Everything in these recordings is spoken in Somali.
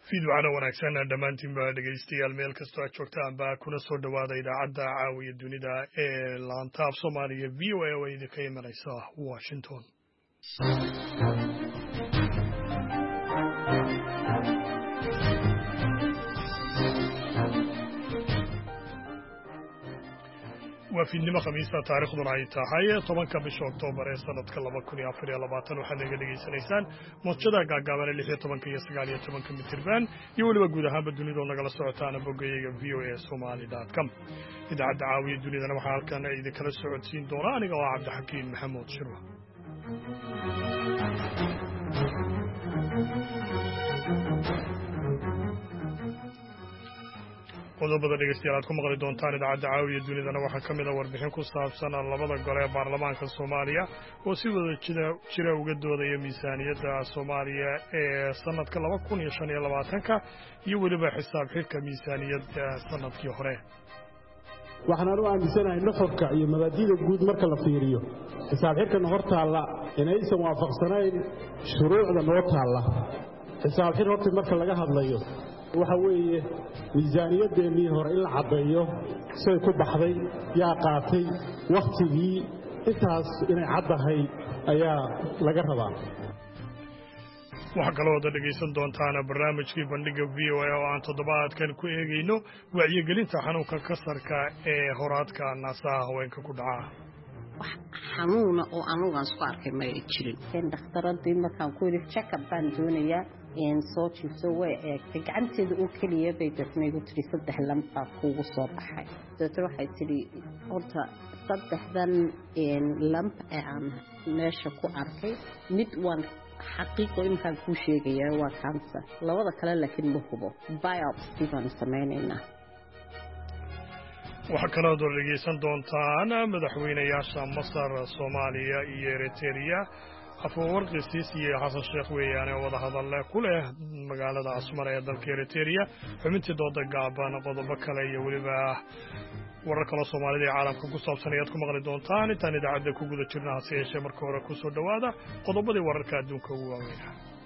fiidwacna wanaagsan dhammaantiin baa dhegaystayaal meel kastoo aad joogtaan baa kuna soo dhowaada idaacadda caawiya dunida ee laanta af soomaaliya v o a oo idinka imanaysa washington. waa fiidnimo khamiista taariikhduna ay tahay 10 bisha Oktoobar ee sanadka 2024 waxaad naga dhageysanaysaan mowjada gaagaaban 16 iyo 19 mitirban iyo waliba guud ahaanba dunida nagala socotaan boggayaga voasomali.com. idaacadda caawiya dunidana waxaa halkan idinkala socodsiin doona aniga oo Cabdixakiin Maxamuud Shirwa. qodobada dhegeystayaal aad ku maqli doontaan idaacadda caawiya dunidana waxaa ka mid ah warbixin ku saabsan labada gole ee baarlamaanka Soomaaliya oo si wada jira uga doodaya miisaaniyadda Soomaaliya ee sanadka 2025 iyo waliba xisaab xidhka miisaaniyadda sanadkii hore. waxaan u aaminsanahay nuxurka iyo mabaadi'da guud marka la fiiriyo xisaab xidhka hortaalla inaysan waafaqsanayn shuruucda noo taalla. xisaab xidh horta marka laga hadlayo waxa weeye miisaaniyadeennii hore in la caddeeyo say ku baxday yaa qaatay wakhtigii intaas inay caddahay ayaa laga rabaa. waxaa kaloo wada dhegaysan doontaan barnaamijkii bandhiga v o a oo aan toddobaadkan ku eegayno wacyigelinta xanuunka kansarka ee horaadka naasaha haweenka ku dhaca. wax xanuuna oo anugaan isku arkay ma jirin. dhakhtaradii markaan ku yidhi check-up baan doonayaa soo jiifso way eegtay gacanteeda oo keliya bay dadnaygu tiri 3 lamb baa kuugu soo baxay. doctor waxay tiri horta 3dan lamb ee aan meesha ku arkay mid waan xaqiiqo imkaan kuu sheegayaa waa cancer, labada kale laakiin ma hubo. biopsy baan samaynaynaa. waxaa kaloo dhegaysan doontaan madaxweynayaasha Masar, Soomaaliya iyo Eritrea Afwerki Sisi iyo Xasan Sheekh weeyaan oo wada hadal ku leh magaalada Asmara ee dalka Eritrea. xubintii dooda gaaban qodobo kale iyo waliba warar kale Soomaalida ee caalamka ku saabsan ayaad ku maqli doontaan intaan idaacadda ku guda jirnaa. hase yeeshee marka hore ku soo dhowaada qodobadii wararka adduunka ugu waaweyn.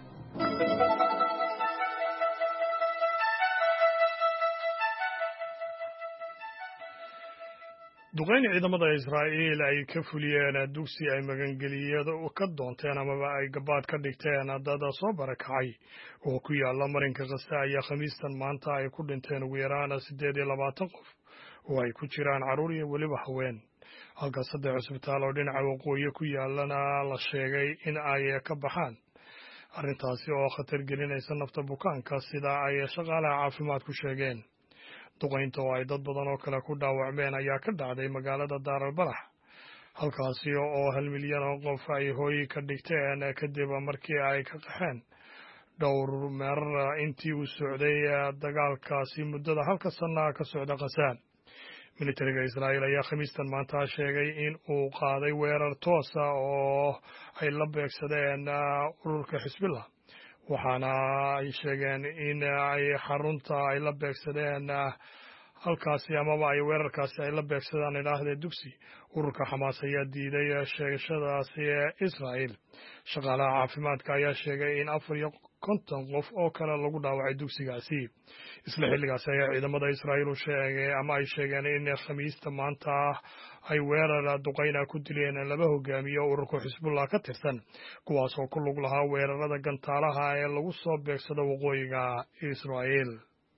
duqeyn ciidamada Israa'iil ay ka fuliyeen dugsi ay magangeliyada ka doonteen amaba ay gabaad ka dhigteen dad soo barakacay oo ku yaala marinka Gaza ayaa khamiistan maanta ay ku dhinteen ugu yaraan 28 qof oo ay ku jiraan carruur iyo waliba haween, halka 3 cusbitaal oo dhinaca waqooyi ku yaalana la sheegay in ay ka baxaan. arrintaasi oo khatar gelinaysa nafta bukaanka sida ay shaqaalaha caafimaadku sheegeen. duqeynta oo ay dad badan oo kale ku dhaawacmeen ayaa ka dhacday magaalada Daar al-Balax, halkaasi oo 1 milyan oo qof ay hooy ka dhigteen kadib markii ay ka qaxeen dhowr meerar intii uu socday dagaalkaasi muddada 1 sano ka socda Gaza. militariga Israa'iil ayaa khamiistan maanta sheegay in uu qaaday weerar toos ah oo ay la beegsadeen ururka Xisbullah, waxaana ay sheegeen in ay xarunta ay la beegsadeen halkaasi amaba ay weerarkaasi ay la beegsadaan idhaahdee dugsi. ururka Xamaas ayaa diiday sheegashadaasi Israa'iil. shaqaalaha caafimaadka ayaa sheegay in 54 qof oo kale lagu dhaawacay dugsigaasi. isla xilligaasi ayaa ciidamada Israa'iil u sheegay ama ay sheegeen in khamiista maanta ay weerar duqeyna ku dileen 2 hogaamiye ururka Xisbullah ka tirsan, kuwaas oo ku lug lahaa weerarada gantaalaha ee lagu soo beegsado waqooyiga Israa'iil.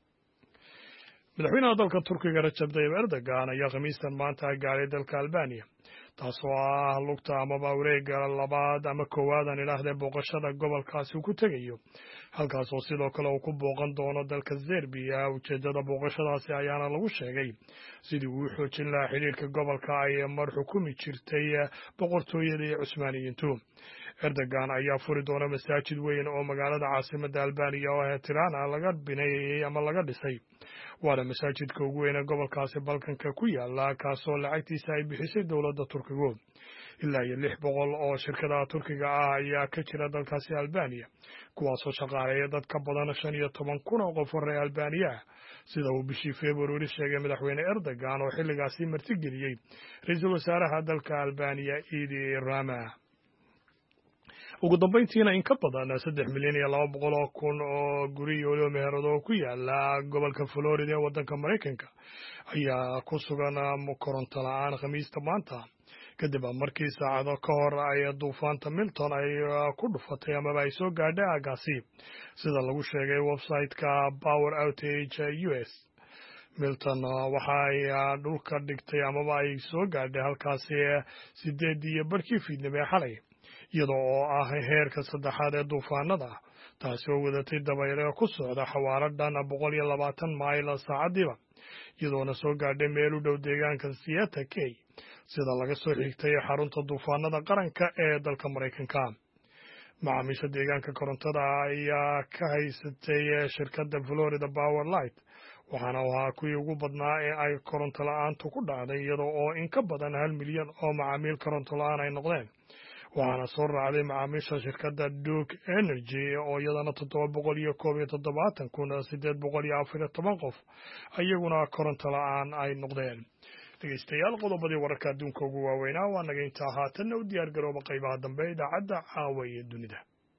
madaxweynaha dalka Turkiga Recep Tayyip Erdogan ayaa khamiistan maanta gaaray dalka Albania, taasoo ah lugta amaba wareegga labaad ama koowaad aan idhaahdee booqashada gobolkaasi uu ku tegayo, halkaas oo sidoo kale uu ku booqan doono dalka Serbiya. ujeeddada booqashadaasi ayaana lagu sheegay sidii uu xoojin lahaa xiriirka gobolka ay mar xukumi jirtay boqortooyadii Cusmaaniyiintu. Erdogan ayaa furi doona masaajid weyn oo magaalada caasimadda Albania oo Tirana laga bineeyay ama laga dhisay. waana masaajidka ugu weyn ee gobolkaasi Balkanka ku yaala, kaasoo lacagtiisa ay bixisay dowladda Turkiga. ilaa 600 oo shirkadaha Turkiga ah ayaa ka jira dalkaasi Albania, kuwaasoo shaqaaleeya dad ka badan 15,000 oo qof reer Albania ah, sida uu bishii February sheegay madaxweyne Erdogan oo xilligaasi martigeliyey ra'iisul wasaaraha dalka Albania Edi Rama. ugu dambayntiina in ka badan 3,200,000 oo guri iyo meherado ku yaala gobolka Florida ee waddanka Mareykanka ayaa ku sugan koronto la'aan Khamiista maanta kadib markii saacado ka hor ay duufaanta Milton ay ku dhufatay ama ay soo gaadhay aagaasi sida lagu sheegay website-ka Power Outage US. Milton waxa ay dhulka dhigtay ama ay soo gaadhay halkaasi 8:00 fiidnimo ee xalay iyadoo oo ah heerka saddexaad ee duufaanada taasi oo wadatay dabaylo ku socda xawaaro dhan 120 mayl saacadiiba iyadoona soo gaadhay meel u dhow deegaanka Seattle Key sida laga soo xigtay xarunta duufaanada qaranka ee dalka Mareykanka. macaamiisha deegaanka korontada ayaa ka haysatay shirkadda Florida Power Light waxaana ahaa kuwii ugu badnaa ee ay koronto la'aantu ku dhacday iyadoo oo in ka badan 1 milyan oo macaamiil koronto la'aan ay noqdeen waxaana soo raacday macaamiisha shirkadda Duke Energy oo iyadana 771,814 qof ayaguna koronto la'aan ay noqdeen. dhegeystayaal qodobadii wararka adduunka ugu waaweynaa waa naga intaa haatanna u diyaar garooba qaybaha dambe idaacadda caawa ee dunida.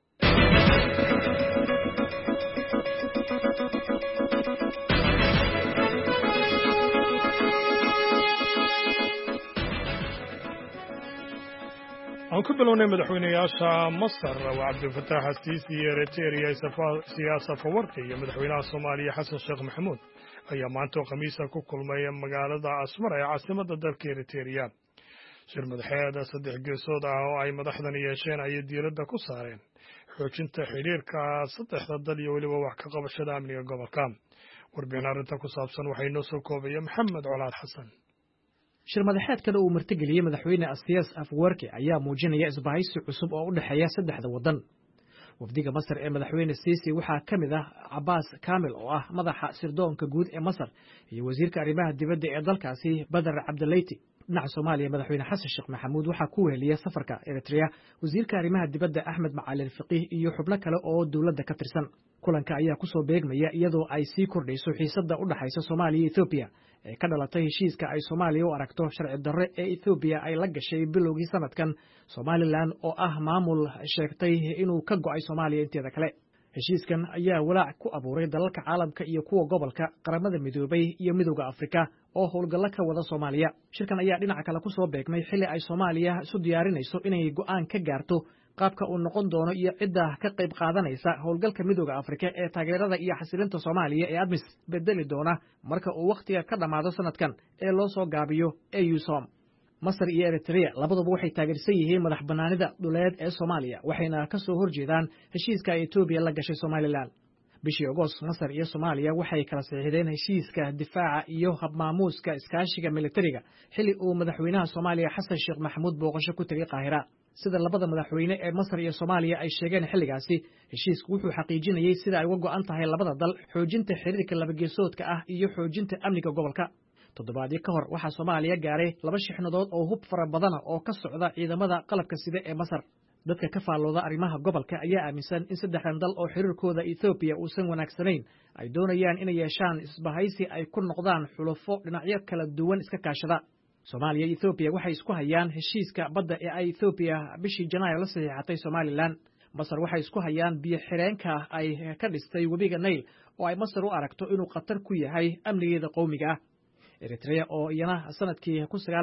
aan ku bilownay madaxweynayaasha Masar Cabdilfataax Asiisi iyo Eritrea Siyaasa Fawarqi iyo madaxweynaha Soomaaliya Xasan Sheekh Maxamuud ayaa maanta Khamiista ku kulmay magaalada Asmara ee caasimadda dalka Eritrea. shir madaxeed saddex geesood ah oo ay madaxdan yeesheen ayay diiradda ku saareen xoojinta xiriirka saddexda dal iyo weliba wax ka qabashada amniga gobolka. warbixin arrinta ku saabsan waxay noo soo koobaya Maxamed Colaad Xasan. shir madaxeedkan uu martigeliyey madaxweyne Asiyaas Afwerki ayaa muujinaya isbahaysi cusub oo u dhexeeya saddexda waddan. wafdiga Masar ee madaxweyne Siisi waxaa ka mid ah Abbas Kamil oo ah madaxa sirdoonka guud ee Masar iyo wasiirka arrimaha dibadda ee dalkaasi Badar Cabdulayti. dhinaca Soomaaliya madaxweyne Xasan Sheekh Maxamuud waxaa ku weheliyay safarka Eritrea wasiirka arrimaha dibadda Axmed Macalin Fiqih iyo xubno kale oo dawladda ka tirsan. kulanka ayaa ku soo beegmaya iyadoo ay sii kordhayso xiisadda u dhaxaysa Soomaaliya iyo Ethiopia ee ka dhalatay heshiiska ay Soomaaliya u aragto sharci darre ee Ethiopia ay la gashay bilowgii sanadkan Somaliland oo ah maamul sheegtay inuu ka go'ay Soomaaliya inteeda kale. heshiiskan ayaa walaac ku abuuray dalalka caalamka iyo kuwa gobolka qaramada midoobay iyo midowga Afrika oo howlgalla ka wada Soomaaliya. shirkan ayaa dhinaca kale ku soo beegmay xilli ay Soomaaliya isu diyaarinayso inay go'aan ka gaarto qaabka uu noqon doono iyo cidda ka qayb qaadanaysa howlgalka midowga Afrika ee taageerada iyo xasilinta Soomaaliya ee ADMIS bedeli doona marka uu waqtiga ka dhamaado sanadkan ee loo soo gaabiyo EUSOM. Masar iyo Eritrea labaduba waxay taageersan yihiin madax bannaanida dhuleed ee Soomaaliya waxayna ka soo horjeedaan heshiiska Ethiopia la gashay Somaliland. bishii Agost Masar iyo Soomaaliya waxay kala saxiixdeen heshiiska difaaca iyo habmaamuuska iskaashiga militariga xilli uu madaxweynaha Soomaaliya Xasan Sheekh Maxamuud booqasho ku tagay Qaahira. sida labada madaxweyne ee Masar iyo Soomaaliya ay sheegeen xilligaasi heshiisku wuxuu xaqiijinayay sida ay uga go'an tahay labada dal xoojinta xiriirka laba geesoodka ah iyo xoojinta amniga gobolka. toddobaadyo ka hor waxaa Soomaaliya gaaray 2 shixnadood oo hub fara badan oo ka socda ciidamada qalabka sida ee Masar. dadka ka faallooda arrimaha gobolka ayaa aaminsan in saddexdan dal oo xiriirkooda Ethiopia uusan wanaagsanayn ay doonayaan inay yeeshaan isbahaysi ay ku noqdaan xulufo dhinacyo kala duwan iska kaashada. Soomaaliya iyo Ethiopia waxay isku hayaan heshiiska badda ee ay Ethiopia bishii Janaayo la saxiixatay Somaliland. Masar waxay isku hayaan biyo xireenka ay ka dhistay webiga Nile oo ay Masar u aragto inuu khatar ku yahay amnigeeda qowmiga ah. Eritrea oo iyana sanadkii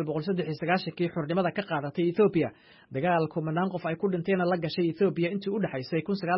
1993 xornimada ka qaadatay Ethiopia dagaal kumanaan qof ay ku dhinteen la gashay Ethiopia intii u dhaxaysay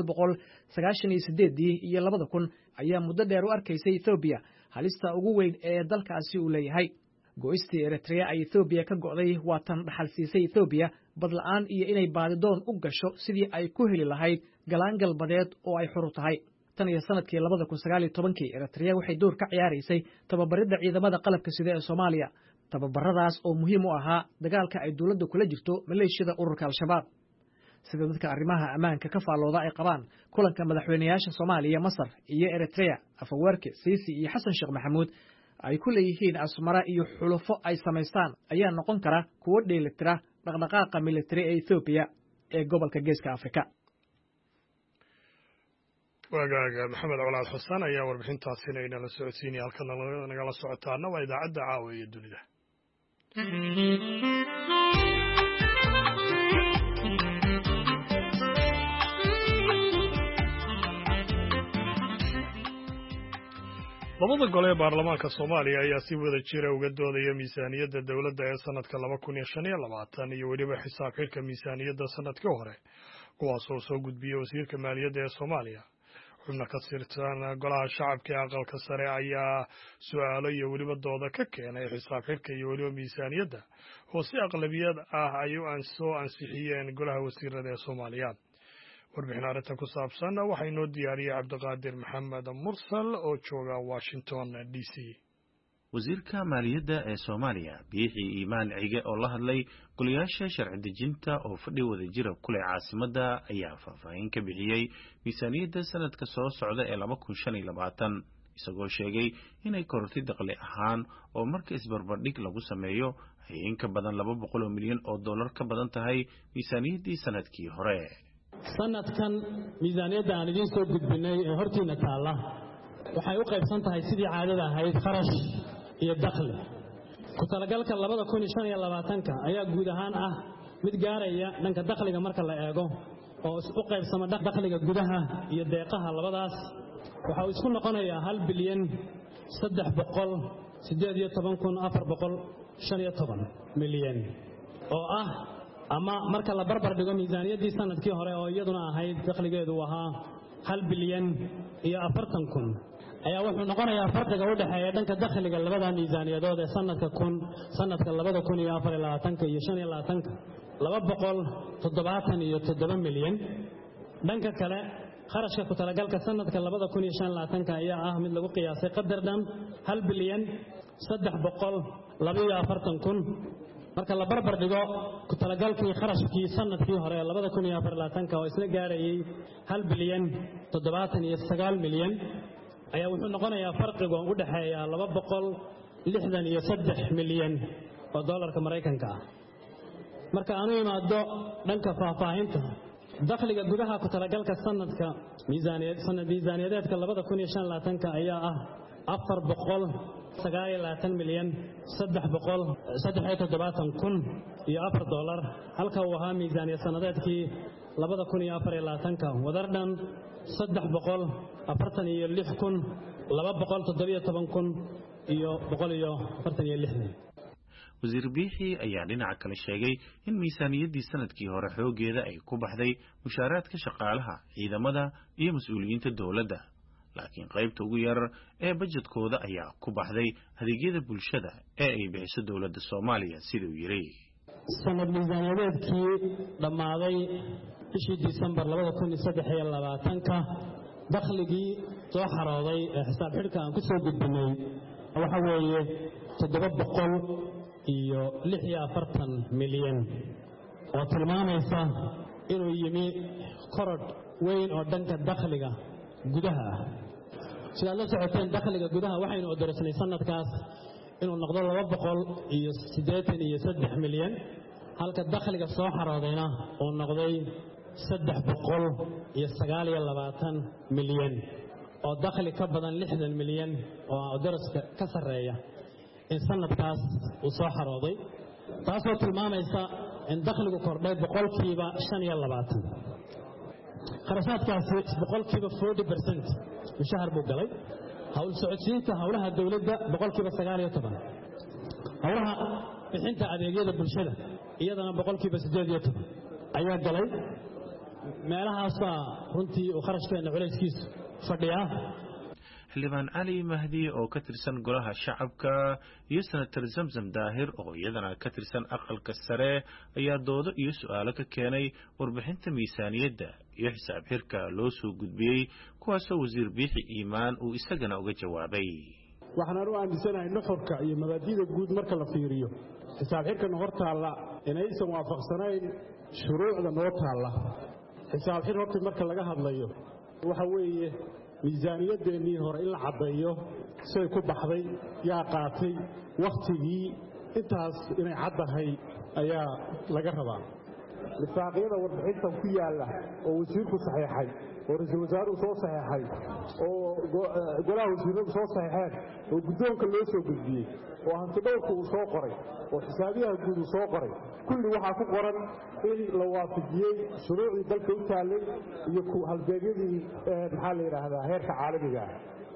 1998 iyo 2000 ayaa muddo dheer u arkaysay Ethiopia halista ugu weyn ee dalkaasi uu leeyahay. go'istii Eritrea ay Ethiopia ka go'day waa tan dhaxal siisay Ethiopia badla'aan iyo inay baadidoon u gasho sidii ay ku heli lahayd galaangal badeed oo ay xor u tahay. tan iyo sanadkii 2019 Eritrea waxay door ka ciyaaraysay tababaridda ciidamada qalabka sida ee Soomaaliya. tababaradaas oo muhiim u ahaa dagaalka ay dawladda kula jirto maleeshiyada ururka Al-Shabaab. sida dadka arrimaha ammaanka ka faallooda ay qabaan kulanka madaxweynayaasha Soomaaliya, Masar iyo Eritrea Afwerki, Siisi iyo Xasan Sheekh Maxamuud ay ku leeyihiin Asmara iyo xulufo ay samaystaan ayaa noqon kara kuwo dheelitira dhaqdhaqaaqa militari ee Ethiopia ee gobolka Geeska Afrika. wagaaga Maxamed Colaad Xasan ayaa warbixintaasina inala socodsiinaya halkan nagala socotaana waa idaacadda caawa ee dunida. labada gole ee baarlamaanka Soomaaliya ayaa si wada jira uga doodaya miisaaniyadda dawladda ee sanadka 2025 iyo weliba xisaab xidhka miisaaniyadda sanadkii hore kuwaas oo soo gudbiyay wasiirka maaliyadda ee Soomaaliya xubno ka tirsan golaha shacabka ee aqalka sare ayaa su'aalo iyo weliba dooda ka keenay xisaab xidhka iyo weliba miisaaniyadda oo si aqlabiyad ah ay u soo ansixiyeen golaha wasiirada ee Soomaaliya warbixin arrintan ku saabsan waxaa inoo diyaariyay Cabdiqaadir Maxamed Mursal oo jooga Washington DC. wasiirka maaliyadda ee Soomaaliya Biixi Iimaan Cige oo la hadlay golayaasha sharci dejinta oo fadhi wada jira kule caasimadda ayaa faahfaahin ka bixiyay miisaaniyadda sanadka soo socda ee 2025 isagoo sheegay inay korortay dakhli ahaan oo marka isbarbardhig lagu sameeyo ay in ka badan 200 milyan oo dollar ka badan tahay miisaaniyaddii sanadkii hore. sanadkan miisaaniyadda aan idiin soo gudbinay ee hortiina taala waxay u qaybsan tahay sidii caadada ahayd kharash iyo dakhli ku talagalka 2025 ayaa guud ahaan ah mid gaaraya dhanka dakhliga marka la eego oo u qaybsama dakhliga gudaha iyo deeqaha labadaas waxa uu isku noqonayaa 1 bilyan 318,415 milyan oo ah ama marka la barbar dhigo miisaaniyaddii sanadkii hore oo iyaduna ahayd dakhligeedu ahaa 1 bilyan iyo 40 kun ayaa wuxuu noqonayaa farqiga u dhaxeeya dhanka dakhliga labada miisaaniyadood ee sanadka 2024 iyo 277 milyan dhanka kale kharashka ku talagalka sanadka 2025 ayaa ah mid lagu qiyaasay qadar dhan 1 bilyan 342 kun marka la barbar dhigo ku talagalkii kharashkii sanadkii hore 2024 oo isna gaarayay 1 bilyan 79 milyan ayaa wuxuu noqonayaa farqiga u dhaxeeya 263 milyan oo dollarka Mareykanka ah marka aanu imaado dhanka faahfaahinta dakhliga gudaha ku talagalka sanadka miisaaniyadeedka 2025 ayaa ah 429 milyan 370 kun iyo 4 dollar halka uu ahaa miisaaniyad sanadeedkii 2024 wadardhan 346 kun 217 kun iyo 146. wasiir Biixi ayaa dhinaca kale sheegay in miisaaniyaddii sanadkii hore xoogeeda ay ku baxday mushaaraadka shaqaalaha ciidamada iyo mas'uuliyiinta dawladda laakiin qaybta ugu yar ee budgetkooda ayaa ku baxday adeegyada bulshada ee ay bixiso dawladda Soomaaliya sidoo yiri sanad miisaaniyadeedkii dhamaaday bishii December 2023 dakhligii soo xarooday ee xisaab xidhka aan ku soo gudbinay waxa weeye 746 milyan oo tilmaamaysa inuu yimi korodh weyn oo dhanka dakhliga gudaha ah sidaad la socoteen dakhliga gudaha waxaynu odorsnay sanadkaas inuu noqdo 283 milyan halka dakhliga soo xaroodayna uu noqday 329 milyan oo dakhli ka badan 60 milyan oo odorska ka sareeya in sanadkaas uu soo xarooday taasoo tilmaamaysa in dakhligu kordhay 25%. kharashaadkaasi 40% mushahar buu galay hawl socodsiinta hawlaha dawladda 19%, hawlaha bixinta adeegyada bulshada iyadana 18% ayaa galay meelahaas runtii uu kharashkeena culayskiisu fadhiyaa. xildhibaan cali mahdi oo ka tirsan golaha shacabka iyo senator zamzam daahir oo iyadana ka tirsan aqalka sare ayaa doodo iyo su'aalo ka keenay warbixinta miisaaniyadda iyo xisaab xirka loo soo gudbiyey kuwaasoo wasiir Biixi Iimaan uu isagana uga jawaabay. waxaan u aaminsanahay nuxurka iyo mabaadi'da guud marka la fiiriyo xisaab xirka hortaala inaysan waafaqsanayn shuruucda noo taala. xisaab xir horta marka laga hadlayo waxa weeye miisaaniyadeennii hore in la caddeeyo say ku baxday yaa qaatay wakhtigii intaas inay caddahay ayaa laga rabaa. lifaaqyada warbixintan ku yaalla oo wasiirku saxiixay oo ra'iisul wasaaruhu soo saxiixay oo golaha wasiiradu soo saxiixeen oo guddoonka loo soo gudbiyey oo hantidhowrka uu soo qoray oo xisaabiyaha guud uu soo qoray kulli waxaa ku qoran in la waafajiyey shuruucdii dalka u taallay iyo halbeegyadii maxaa la yidhaahdaa heerka caalamiga ah.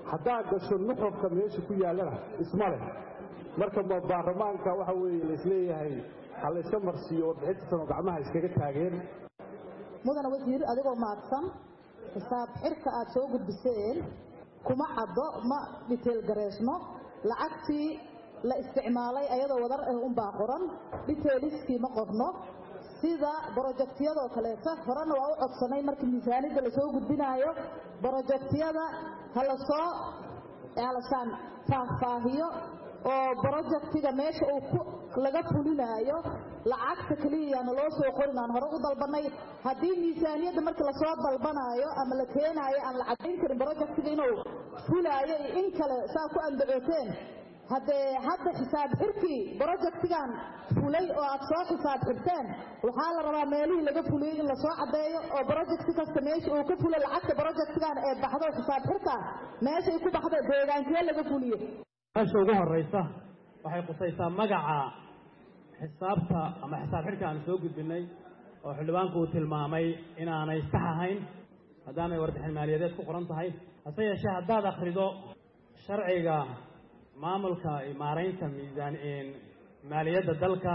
haddaa gasho nuxurka meesha ku yaallana isma leh marka baarlamaanka waxa weeye laisleeyahay ha layska marsiiyo warbixinta sano gacmaha iskaga taageen mudana wasiir adigoo mahadsan xisaab xirka aad soo gudbiseen kuma caddo ma detail gareysno lacagtii la isticmaalay ayadoo wadar ah unbaa qoran detailiskii ma qorno sida borojektiyadoo kaleeta horena waa u codsanay markii miisaaniyadda lasoo gudbinaayo borojektiyada halasoo alasaan faahfaahiyo oo projectiga meesha uu laga fulinaayo lacagta kaliya loo soo qorin aan hore u dalbanay hadii miisaaniyada markii la soo dalbanayo ama la keenayo aan la cadeyn karin projectiga inuu fulaayo in kale saa ku andacooteen hadda xisaab xirkii projectigan fulay oo aad soo xisaab xirteen waxaa la rabaa meelihii laga fuliyay in la soo cadeeyo oo project kasta meesha uu ka fulay lacagta projectigan ee baxdo xisaab xirka meesha ay ku baxdo deegaankee laga fuliyay meesha ugu horeysa waxay qusaysaa magaca xisaabta ama xisaab xirka aan soo gudbinay oo xildhibaanku uu tilmaamay inaanay sax ahayn haddaanay warbixin maaliyadeed ku qoran tahay hase yeeshee haddaad akhrido sharciga maamulka maaraynta maaliyadda dalka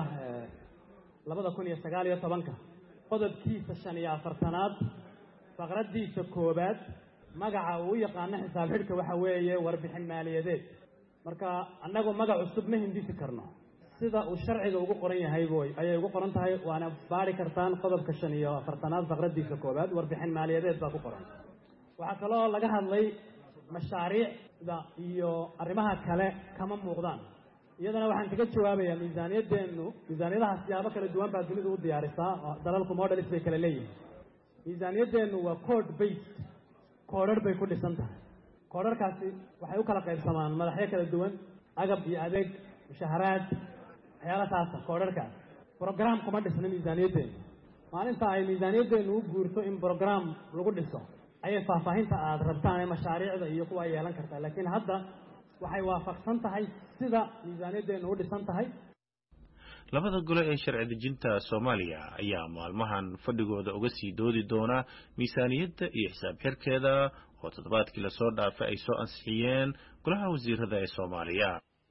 2019 qodobkiisa 45aad faqradiisa koobaad magaca uu yaqaan xisaab xirka waxa weeye warbixin maaliyadeed marka annagu magac cusub ma hindisi karno sida uu sharciga ugu qoran yahay ayay ugu qoran tahay waana baari kartaan qodobka 45aad faqradiisa koobaad warbixin maaliyadeed baa ku qoran waxa kale oo laga hadlay mashaariicda iyo arrimaha kale kama muuqdaan iyadana waxaan kaga jawaabayaa miisaaniyadaha siyaabo kala duwan baa dunidu u diyaarisaa dalalku models bay kala leeyihiin miisaaniyadeennu waa code based koodhar bay ku dhisan tahay koodharkaasi waxay u kala qaybsamaan madaxyo kala duwan agab iyo adeeg mushaharaad waxyaala taasa koodharkaas program kuma dhisna miisaaniyadeennu maalinta ay miisaaniyadeennu u guurto in program lagu dhiso ayay faahfaahinta aad rabtaan ee mashaariicda iyo kuwa yeelan kartaa laakiin hadda waxay waafaqsan tahay sida miisaaniyadeennu u dhisan tahay labada gole ee sharci dejinta Soomaaliya ayaa maalmahan fadhigooda uga sii doodi doona miisaaniyadda iyo xisaab xirkeeda oo toddobaadkii la soo dhaafay ay soo ansixiyeen golaha wasiirada ee Soomaaliya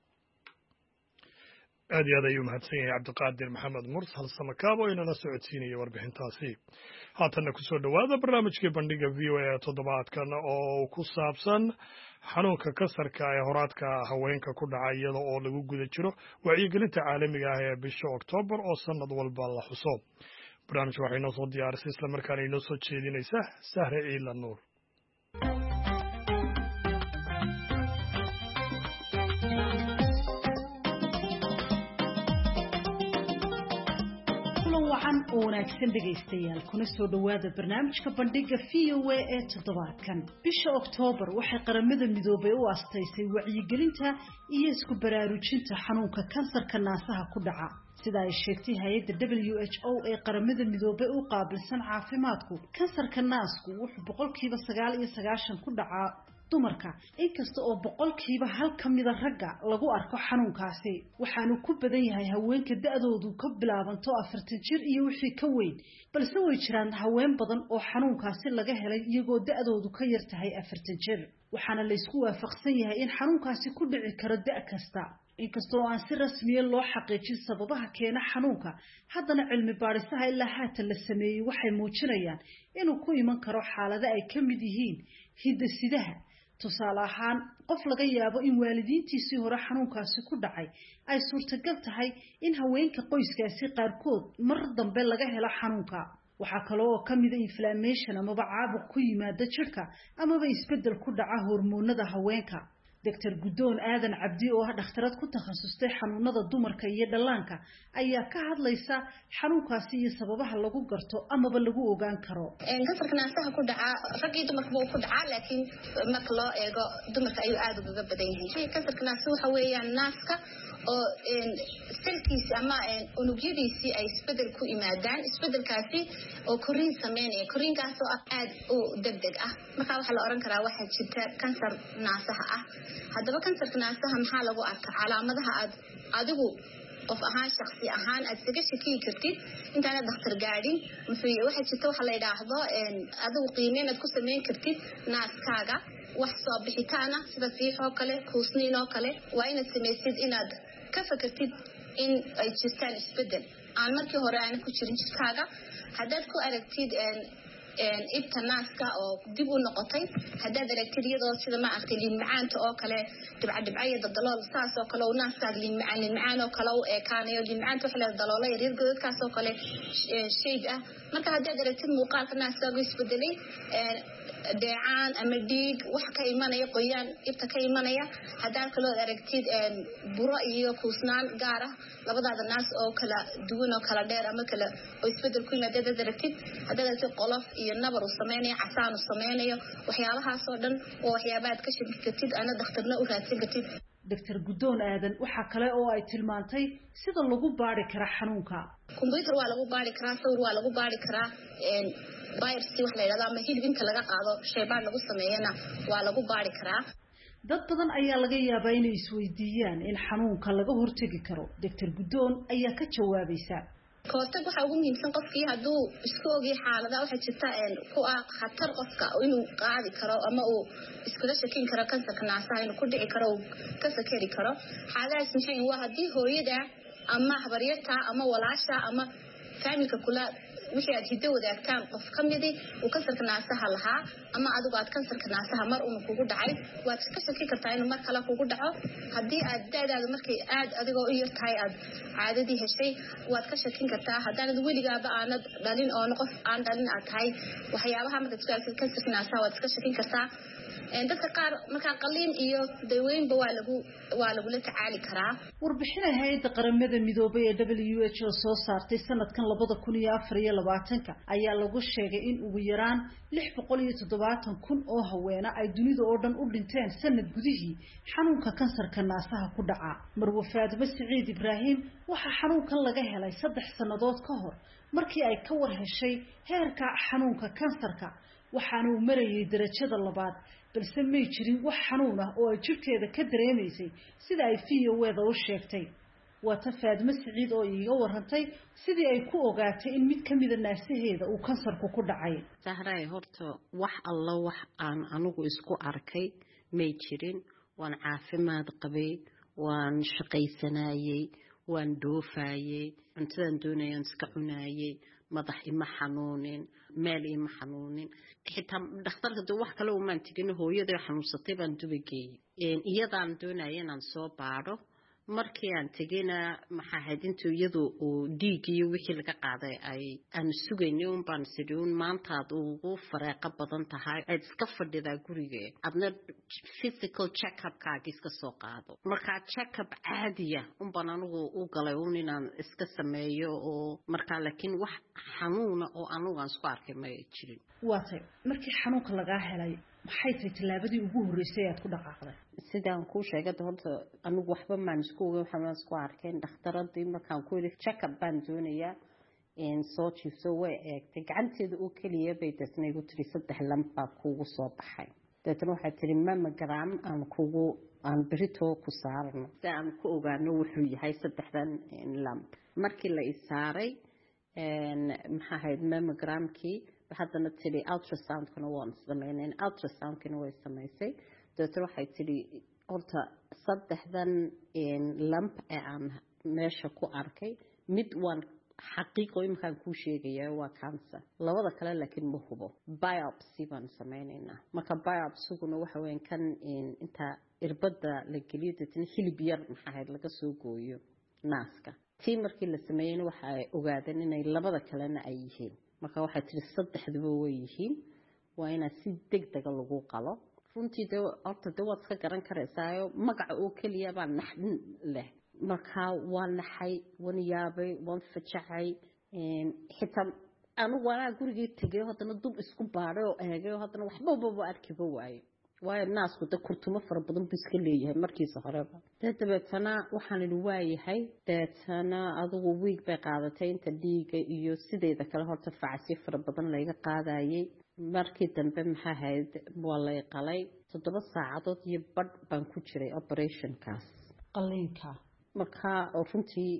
aad iyo aad ayuu mahadsan yahay cabdiqaadir maxamed mursal samakaabo inala socodsiinaya warbixintaasi haatanna kusoo dhowaada barnaamijkii bandhiga VOA ee toddobaadkan oo ku saabsan xanuunka kansarka ee horaadka haweenka ku dhaca iyada oo lagu guda jiro wacyigelinta caalamiga ah ee bisha Oktoobar oo sanad walba la xuso barnaamijka waxay noo soo diyaarisay isla markaana inoo soo jeedinaysa Sahre Ciila Nuur wanaagsan dhegaystayaal kuna soo dhawaada barnaamijka bandhiga VOA ee toddobaadkan bisha Oktoobar waxay qaramada midoobay u asteysay wacyigelinta iyo isku baraarujinta xanuunka kansarka naasaha ku dhaca sida ay sheegtay hay'adda WHO ee qaramada midoobay u qaabilsan caafimaadku kansarka naasku wuxuu 99% ku dhacaa dumarka inkasta oo 1% kamida ragga lagu arko xanuunkaasi waxaanu ku badan yahay haweenka da'doodu ka bilaabanto 40 jir iyo wixii ka weyn balse way jiraan haween badan oo xanuunkaasi laga helay iyagoo da'doodu ka yar tahay 40 jir waxaana la isku waafaqsan yahay in xanuunkaasi ku dhici karo da' kasta inkastoo aan si rasmi ah loo xaqiijin sababaha keena xanuunka haddana cilmi baarisaha ilaa haatan la sameeyay waxay muujinayaan inuu ku iman karo xaalado ay ka mid yihiin hidda-sidaha tusaale ahaan qof laga yaabo in waalidiintiisii hore xanuunkaasi ku dhacay ay suurtagal tahay in haweenka qoyskaasi qaarkood mar dambe laga helo xanuunka waxaa kale oo ka mid ah inflammation amaba caabuq ku yimaada jirka amaba isbeddel ku dhaca hormoonada haweenka Dr. Gudoon Aadan Cabdi oo ah dhakhtarad ku takhasustay xanuunada dumarka iyo dhallaanka ayaa ka hadlaysa xanuunkaasi iyo sababaha lagu garto amaba lagu ogaan karo. Kansarka naasaha ku dhaca rag iyo dumarka wuu ku dhacaa laakiin marka loo eego dumarka ayuu aad uga badan yahay. Kansarka naasaha waxa weeyaan naaska oo selkiisa ama unugyadiisi ay isbedel ku imaadaan isbedelkaasi oo koriin sameynaya koriinkaas oo aad u degdeg ah marka waxa la oran karaa waxa jirta kansar naasaha ah haddaba kansarka naasaha maxaa lagu arkaa calaamadaha adigu qof ahaan shakhsi ahaan aad isaga shaki kartid intaanad dhakhtar gaadhin waxa jirta waxa la yiraahdo adigu qiimeyn aad ku sameyn kartid naaskaaga wax soo bixitaana sida fiixoo kale kuusniinoo kale waa inaad samaysid inaad ka fakartid in ay jirtaan isbedel aan markii hore aan ku jirin jirkaaga haddaad ku aragtid ibta naaska oo dib u noqotay haddaad aragtid iyadoo sida ma aragtay liin macaanta oo kale dhibcadhibcaya dadalool saas oo kale oo naaskaaga liin macaan oo kale u ekaanayo liin macaanta waxa la daloola yaryar godadkaas oo kale shade ah marka haddaad aragtid muuqaalka naaskaaga isbedelay deecaan ama dhiig wax ka imanaya qoyaan ibta ka imanaya haddaad kaloo aragtid buro iyo kuusnaan gaar ah labadaada naas oo kala duwan oo kala dheer ama kala oo isbedel ku yimaada haddaad aragtid qolof iyo nabar uu sameynayo casaan uu sameynayo waxyaabahaas oo dhan oo waxyaabaad ka shaki kartid ana dhakhtarna u raadsan kartid Dr. Gudoon Aadan waxa kale oo ay tilmaantay sida lagu baari karo xanuunka computer waa lagu baari karaa sawir waa lagu baari karaa biopsy wax la yiraahdo ama hilibinka laga qaado shaybaar lagu sameeyana waa lagu baari karaa dad badan ayaa laga yaabaa inay isweydiiyaan in xanuunka laga hortagi karo Dr. Gudoon ayaa ka jawaabaysa koortag waxa ugu muhiimsan qofkii hadduu isku ogi xaalada waxa jirta ku khatar qofka inuu qaadi karo ama uu iskula shakin karo kansarka naasaha inuu ku dhici karo ka fakari karo xaaladaas maxay waa haddii hooyada ama habaryarta ama walaasha ama familka kula wixii aad hiddo wadaagtaan qof ka mid uu kansarka naasaha lahaa ama adigu aad kansarka naasaha mar uu kugu dhacay waad iska shaki kartaa inuu mar kale kugu dhaco haddii aad daadaada markay aad adigoo u yartahay aad caadadii heshay waad ka shakin kartaa haddaanad weligaaba aanad dhalin oo qof aan dhalin aad tahay waxyaabaha markaad isku aragtid kansarka naasaha waad iska shakin kartaa dadka qaar markaa qaliin iyo daweynba waa lagula tacaali karaa warbixin hay'adda qaramada midoobay ee WHO soo saartay sanadkan 2024 ayaa lagu sheegay in ugu yaraan 670,000 oo haweena ay dunida oo dhan u dhinteen sanad gudihii xanuunka kansarka naasaha ku dhaca Marwo Faadimo Saciid Ibraahim waxa xanuunkan laga helay 3 sanadood ka hor markii ay ka war heshay heerka xanuunka kansarka waxaana uu marayay darajada labaad balse may jirin wax xanuun ah oo ay jirkeeda ka dareemaysay sida ay fiyoweeda u sheegtay waa ta Faadimo Saciid oo iiga warantay sidii ay ku ogaatay in mid ka mid ah naasaheeda uu kansarku ku dhacay sahray horta wax alla wax aan anigu isku arkay may jirin waan caafimaad qabay waan shaqaysanayay waan doofaayay cuntadan doonayaan iska cunaayay madax ima xanuunin meel ima xanuunin xitaa dhakhtarka wax kale uma tigin hooyada xanuunsatay baan dubageeyay iyadaan doonayay inaan soo baaro markii aan tagayna maxaa ahayd intuu iyadu uu dhiig iyo wixii laga qaaday aan sugaynay un baan sidii maanta aad ugu faraaqo badan tahay aad iska fadhidaa guriga adna physical check-up kaaga iska soo qaado markaa check-up caadiya un baan anigu u galay un inaan iska sameeyo oo markaa laakiin wax xanuuna oo anigu aan isku arkay ma jirin waatay markii xanuunka laga helay maxay tahay tilaabadii ugu horeysay aad ku dhaqaaqday sidaan ku sheegay horta anigu waxba ma isku ogeyn waxaan isku arkay dhakhtaradii markaan ku yiri check-up baan doonayaa in soo jiifso way eegtay gacanteeda oo kaliya bay dadna igu tiri 3 lamba kugu soo baxay dadna waxay tiri mammogram aan berito ku saarno si aan ku ogaano wuxuu yahay 3 lamb markii la isaaray maxaa ahayd mammogramkii haddana tiri ultrasound-kana waan sameynay ultrasound-kana way samaysay doctor waxay tiri horta 3 lamp ee aan meesha ku arkay mid waan xaqiiqo imkaan ku sheegaya waa cancer labada kale laakiin ma hubo biopsy baan sameynayna marka biopsy-guna waxa weyn kan inta irbada la geliyo dadna hilib yar maxaa ahayd laga soo gooyo naaska tii markii la sameeyay waxa ay ogaadeen inay labada kalena ay yihiin marka waxay tiri 3duba way yihiin waa ina si degdeg lagu qalo runtii horta waad ka garan karaysaa magaca oo kaliya baa naxdin leh marka waa naxay wan yaabay wan fajacay xitaa anigu waa gurigii tagay haddana dub isku baaray oo eegay haddana waxba arkiba waayo naasku kurtumo fara badan buu iska leeyahay markiisa horeba dabeetana waxaan idin waayahay dabeetana adigu week bay qaadatay inta dhiiga iyo sideeda kale horta facsi fara badan laga qaadayay markii dambe maxaa ahayd waa la qalay 7 saacadood iyo badh baan ku jiray operationkaas qaliinka marka runtii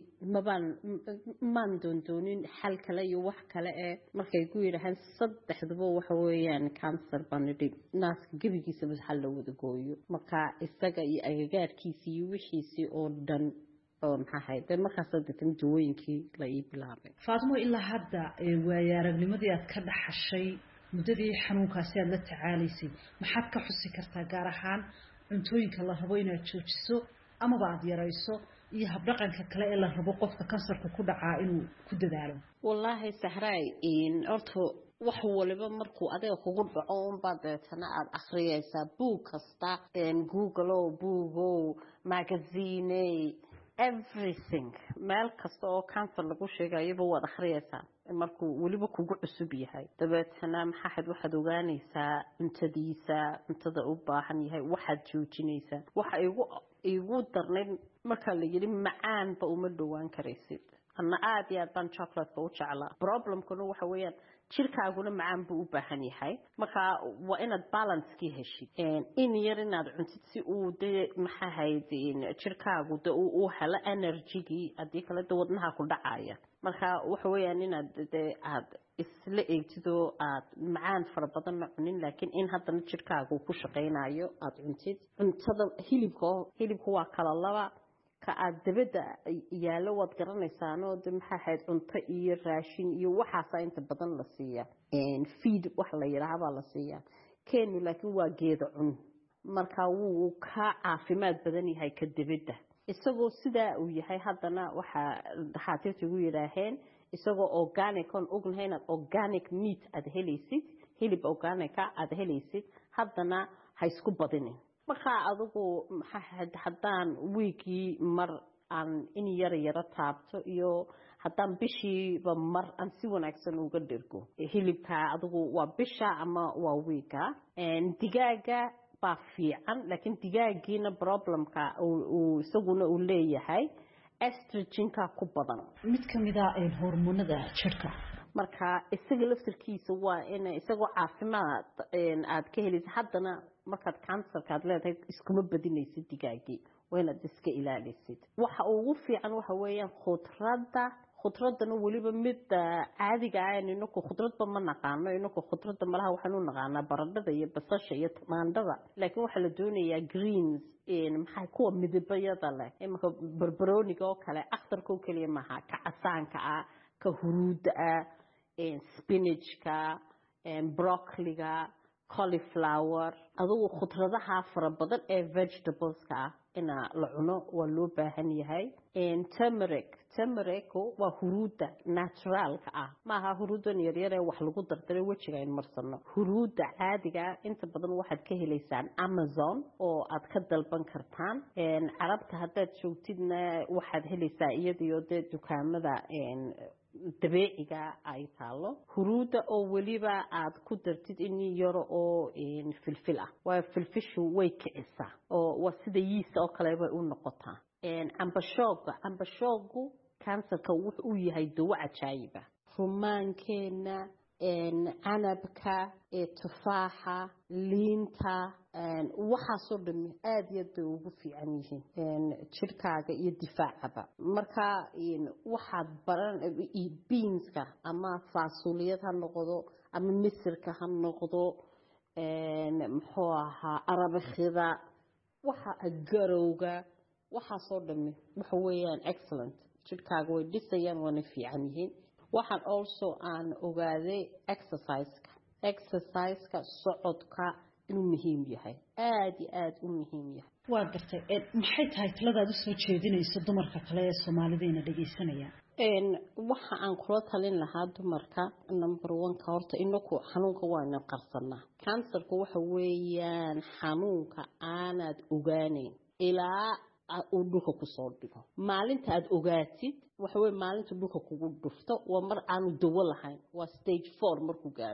maan doondoonin xal kale iyo wax kale ee markay ku yidhaahaan saddexduba waxa weeyaan cancer baan idhi naaska gebigiisaba hal la wada gooyo marka isaga iyo agagaarkiisii iyo wixiisii oo dhan oo maxaa ahayd markaas dadkan dawooyinkii la ii bilaabay Faatimo ilaa hadda waaya aragnimadii aad ka dhaxashay muddadii xanuunkaasi aad la tacaalaysay maxaad ka xusi kartaa gaar ahaan cuntooyinka la rabo inaad joojiso ama aad yarayso iyo habdhaqanka kale ee la rabo qofka kansarka ku dhacaa inuu ku dadaalo wallaahi sahray horta wax waliba markuu adiga kugu dhaco unbaa deetana aad akhriyaysaa buug kasta google buugo magazine everything meel kasta oo cancer lagu sheegayaba waad akhriyaysaa markuu waliba kugu cusub yahay dabeetana maxaad waxaad ogaanaysaa cuntada u baahan yahay waxaad joojinaysaa waxa igu darnay marka la yiri macaanba uma dhawaan karaysid ana aad iyo aad baan chocolate u jeclaa problemkuna waxa weeyaan jirkaaguna macaan buu u baahan yahay marka waa inaad balance-kii heshid in yar inaad cuntid si uu maxaa ahayd jirkaagu uu helo energy-gii haddii kale wadnaha ku dhacaya marka waxa weeyaan inaad aad isla eegtid oo aad macaan fara badan ma cunin laakiin in haddana jirkaagu ku shaqaynayo aad cuntid cuntada hilibka waa kala laba ka aad dabada yaalo waad garanaysaano maxaa ahayd cunto iyo raashin iyo waxaasa inta badan la siiya feed wax la yiraahdo la siiya keenu laakiin waa geedo cun marka wuu ka caafimaad badan yahay ka dabada isagoo sidaa uu yahay haddana waxa dhaxaatiirtu ugu yiraahdeen isagoo organic on ognahay inaad organic meat aad helaysid hilib organic aad helaysid haddana ha isku badinin marka adigu haddaan weekii mar aan in yara taabto iyo haddaan bishiiba mar aan si wanaagsan uga dhirgo hilibka adigu waa bisha ama waa weeka digaaga baa fiican laakiin digaagiina problemka uu isaguna uu leeyahay estrogenka ku badan mid kamid ah hormoonada jirka marka isaga laftirkiisa waa in isagoo caafimaad aad ka helaysid haddana markaad cancerka aad leedahay iskuma badinaysid digaagii waa inaad iska ilaalisid waxa ugu fiican waxa weeyaan khudradana weliba mid caadiga ah inaku khudradba ma naqaano inaku khudradda malaha waxaan u naqaanaa baradhada iyo basasha iyo tamaandhada laakiin waxaa la doonayaa greens maxay kuwa midabayada leh imaka barbarooniga oo kale akhtarka oo keliya maaha ka casaanka ah ka huruudda ah spinachka broccoliga cauliflower adigu khudradaha fara badan ee vegetables-ka ah ina la cuno waa loo baahan yahay turmeric waa huruudda naturalka ah maaha huruuddan yaryar ee wax lagu dardaray wejiga in marsano huruudda caadiga inta badan waxaad ka helaysaan Amazon oo aad ka dalban kartaan carabta haddaad joogtidna waxaad helaysaa iyadoo dukaamada dabeeciga ay taalo huruudda oo waliba aad ku dartid in yaro oo filfil ah waa filfishu way kicisaa oo waa sida yiis oo kale bay u noqotaa ambashoogu cancerka wuxuu u yahay dawo cajaayib ah rumaankeena canabka tufaaxa liinta waxaasoo dhan aad iyo aad bay ugu fiican yihiin jirkaaga iyo difaacaba marka waxaad baran beanska ama faasuliyad ha noqdo ama misirka ha noqdo muxuu ahaa arabikhida waxa garowga waxaasoo dhan waxa weeyaan excellent jirkaaga way dhisayaan waana fiican yihiin waxaan also aan ogaaday exercise-ka socodka inuu muhiim yahay aad iyo aad u muhiim yahay waa gartay maxay tahay taladaad u soo jeedinayso dumarka kale ee Soomaalideena dhageysanaya waxa aan kula talin lahaa dumarka number 1 ka horta inaku xanuunka waa inaan qarsanaa cancerku waxa weeyaan xanuunka aanad ogaaneyn ilaa uu dhulka ku soo dhigo maalinta aad ogaatid waxa weey maalinta dhulka kugu dhufto waa mar aanu dawo lahayn waa stage 4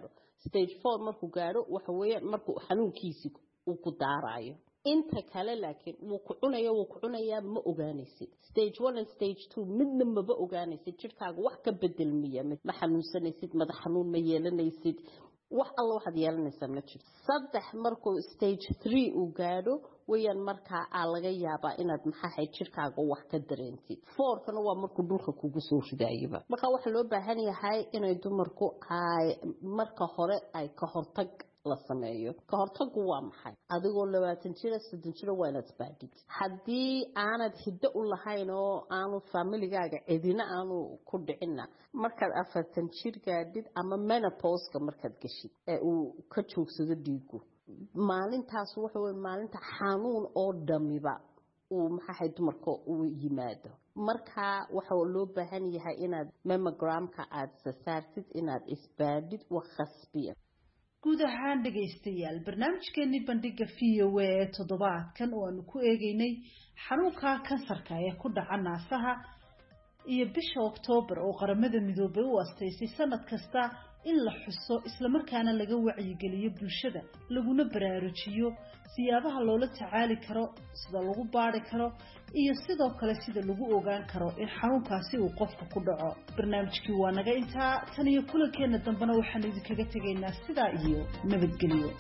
markuu gaaro waxa weeyaan markuu xanuunkiisi uu ku daarayo inta kale laakiin wuu ku cunayaa ma ogaanaysid stage 1 and stage 2 midna ma ogaanaysid jirkaaga wax ka bedelmiya ma xanuunsanaysid madax xanuun ma yeelanaysid wax alla waxaad yeelanaysaa ma jirto 3 markuu stage 3 uu gaadho wayaan markaa laga yaabaa inaad maxay jirkaaga wax ka dareentid 4 kana waa markuu dhulka kugu soo ridayba marka waxa loo baahan yahay inay dumarku ay marka hore ay ka hortag la sameeyo ka hortagu waa maxay adigoo 20 jir 30 jir waa inaad baadid haddii aanad hiddo u lahayn oo aanu familigaaga cidina aanu ku dhicina markaad 40 jir gaadid ama menopause markaad gashid ee uu ka joogsado dhiigu maalintaas waxa weeye maalinta xanuun oo dhamiba uu maxay dumarka uu yimaado marka waxa loo baahan yahay inaad mammogramka aad saartid inaad isbaadid wax khasbiya guud ahaan dhagaystayaal barnaamijkeennii bandhiga VOA ee toddobaadkan oo aanu ku eegaynay xanuunka kansarka ee ku dhaca naasaha iyo bisha Oktoobar oo qaramada midoobay u asteysay sanad kasta in la xuso isla markaana laga wacyigeliyo bulshada laguna baraarujiyo siyaabaha loola tacaali karo sida lagu baari karo iyo sidoo kale sida lagu ogaan karo in xanuunkaasi uu qofka ku dhaco barnaamijkii waa naga intaa tan iyo kulankeena dambena waxaan idinkaga tegaynaa sidaa iyo nabadgelyo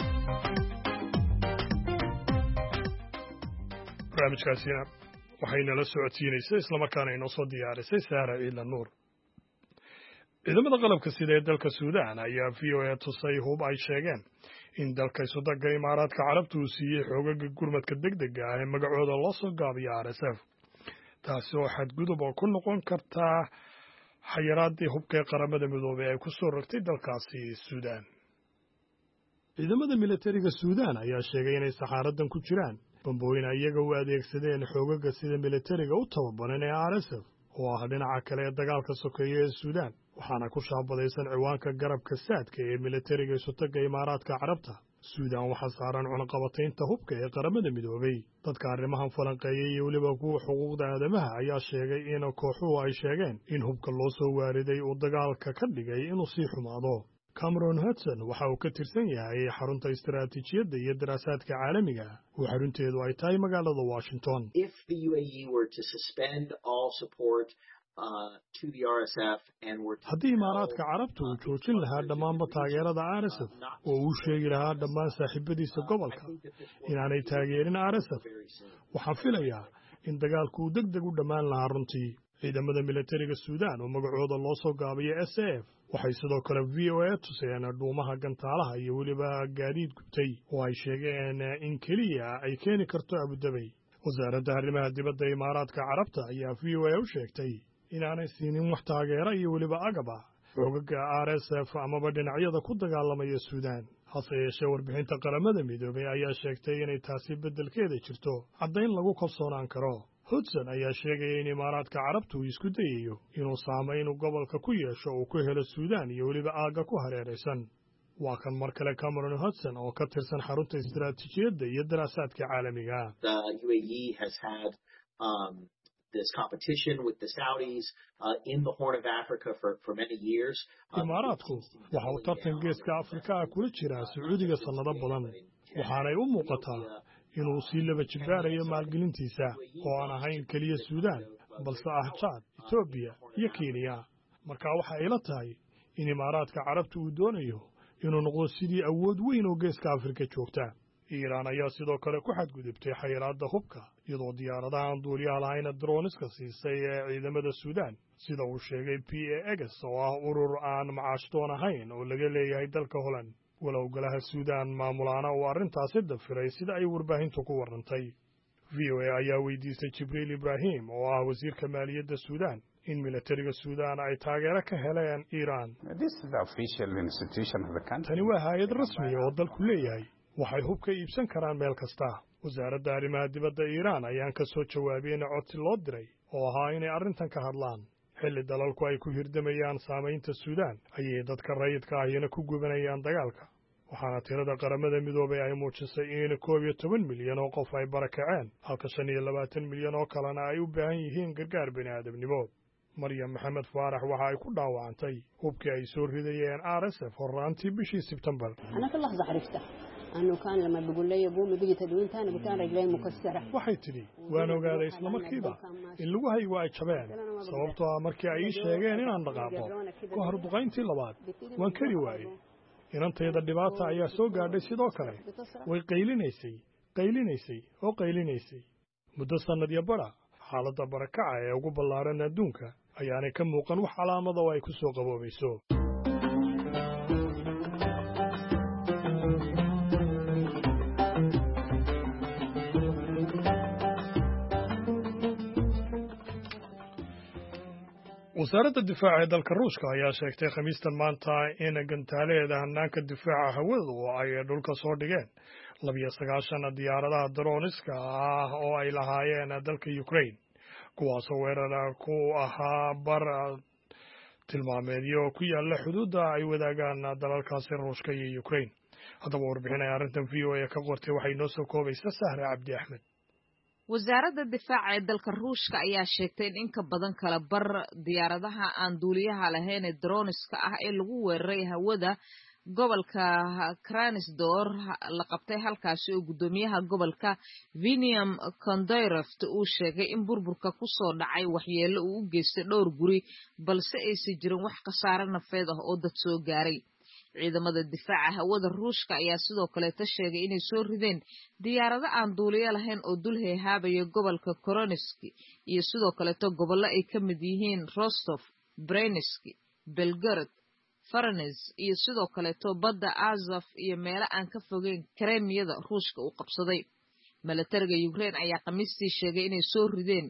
barnaamijkaasina waxayna la socodsiinaysay isla markaana inoo soo diyaarisay Saara Ciidla Nuur ciidamada qalabka sida ee dalka Suudaan ayaa VOA tusay hub ay sheegeen in dalka Suudaanka Imaaraadka Carabtu uu siiyay xoogagga gurmadka degdega ah ee magacooda loo soo gaabiyo RSF taasi oo xadgudub ku noqon karta xayiraadii hubka qaramada midoobay ay ku soo rogtay dalkaasi Suudaan ciidamada militariga Suudaan ayaa sheegay inay saxaaradan ku jiraan bambooyin iyaga u adeegsadeen xoogagga sida militariga u tababaran ee RSF oo ah dhinaca kale ee dagaalka sokeeye ee Suudaan waxaana ku shaabadaysan ciwaanka garabka saadka ee militariga Suudaanka Imaaraadka Carabta Suudaan waxaa saaran cunaqabataynta hubka ee qaramada midoobay dadka arrimahan falanqeeyay iyo weliba kuwa xuquuqda aadamaha ayaa sheegay in kooxuhu ay sheegeen in hubka loo soo waariday uu dagaalka ka dhigay inuu sii xumaado Cameron Hudson waxa uu ka tirsan yahay xarunta istiraatiijiyadda iyo daraasaadka caalamiga oo xarunteedu ay tahay magaalada Washington. If the UAE were to suspend all support to the RSF and were haddii Imaaraadka Carabtu uu joojin lahaa dhammaanba taageerada RSF oo uu sheegi lahaa dhammaan saaxiibadiisa gobolka inaanay taageerin RSF waxaan filayaa in dagaalku uu degdeg u dhammaan lahaa runtii ciidamada militariga Suudaan oo magacooda loo soo gaabiyo SAF waxay sidoo kale VOA tuseen dhuumaha gantaalaha iyo weliba gaadiid gubtay oo ay sheegeen in keliya ay keeni karto Abu Dhabi wasaaradda arrimaha dibadda Imaaraadka Carabta ayaa VOA u sheegtay inaanay siinin wax taageero iyo weliba agaba xoogagga RSF amaba dhinacyada ku dagaalamaya Suudaan hase yeeshee warbixinta qaramada midoobay ayaa sheegtay inay taasi beddelkeeda jirto caddayn lagu kalsoonaan karo Hudson ayaa sheegay in Imaaraadka Carabtu isku dayayo inuu saameyn gobolka ku yeesho oo ku helo Suudaan iyo weliba aaga ku hareeraysan waa kan mar kale Cameron Hudson oo ka tirsan xarunta istiraatiijiyadda iyo daraasaadka caalamiga The UAE has had this competition with the Saudis in the Horn of Africa for many years. Imaaraadku waxa uu tartan geeska Afrika kula jiraa Sacuudiga sanado badan waxaanay u muuqataa inuu sii laba jibaarayo maalgelintiisa oo aan ahayn kaliya Suudaan balse ah Chad, Ethiopia iyo Kenya marka waxa ay la tahay in Imaaraadka Carabtu uu doonayo inuu noqdo sidii awood weyn oo geeska Afrika joogta Iiraan ayaa sidoo kale ku xadgudubtay xayiraadda hubka iyadoo diyaaradaha aan duuliyaha lahayn droniska siisay ee ciidamada Suudaan sida uu sheegay PAX oo ah urur aan macaashdoon ahayn oo laga leeyahay dalka Holland walow golaha Suudaan maamulaana uu arrintaasi dafiray sida ay warbaahintu ku warantay VOA ayaa weydiisay Jibriil Ibrahim oo ah wasiirka maaliyadda Suudaan in militariga Suudaan ay taageero ka heleen Iiraan tani waa hay'ad rasmi oo dalku leeyahay waxay hubka iibsan karaan meel kasta wasaaradda arrimaha dibadda Iiraan ayaan ka soo jawaabeen codsi loo diray oo ahaa inay arrintan ka hadlaan xilli dalalku ay ku hirdamayaan saamaynta Suudaan ayay dadka rayidka ahina ku gubanayaan dagaalka waxaana tirada qaramada midoobay ay muujisay in 12 milyan oo qof ay barakaceen halka 25 milyan oo kalena ay u baahan yihiin gargaar bini'aadamnimo Maryam Maxamed Faarax waxa ay ku dhaawacantay hubkii ay soo ridayeen RSF horraantii bishii Sebtembar أنه كان لما بيقول لي قومي بيجي تدوين تاني قلت أنا رجلي مكسرة waxay tidhi waan ogaaday isla markiiba in lugahaygu ay jabeen sababtoo ah markii ay ii sheegeen inaan dhaqaaqo ka hor duqayntii labaad waan kari waayey inantayda dhibaata ayaa soo gaadhay sidoo kale way qaylinaysay muddo sannad iyo badha xaaladda barakaca ee ugu ballaaran adduunka ayaanay ka muuqan wax calaamada oo ay ku soo qaboobayso. wasaaradda difaaca ee dalka ruushka ayaa sheegtay khamiistan maanta in gantaalaheeda hanaanka difaaca hawadu ay dhulka soo dhigeen 29 diyaaradaha droniska ah oo ay lahaayeen dalka Ukraine kuwaasoo weerar ku ahaa bar tilmaameedyo ku yaala xuduudda ay wadaagaan dalalkaasi ruushka iyo Ukraine. haddaba warbixinaya arrintan VOA ka qortay waxay noo soo koobaysaa Sahre Cabdi Axmed. wasaaradda difaaca ee dalka ruushka ayaa sheegtay in ka badan kala bar diyaaradaha aan duuliyaha lahayn ee droniska ah ee lagu weeraray hawada gobolka Krasnodar la qabtay halkaasi oo gudoomiyaha gobolka Viniam Kondoyroft uu sheegay in burburka ku soo dhacay waxyeello uu u geystay dhowr guri balse aysan jirin wax khasaare nafeed ah oo dad soo gaaray. ciidamada difaaca hawada ruushka ayaa sidoo kale sheegay inay soo rideen diyaarado aan duuliyo lahayn oo dul heehaabaya gobolka Koronisk iyo sidoo kale gobollo ay ka mid yihiin Rostov, Bryansk, Belgorod, Voronezh iyo sidoo kale badda Azov iyo meelo aan ka fogeyn Crimea ruushka uu qabsaday. milatariga Ukraine ayaa khamiistii sheegay inay soo rideen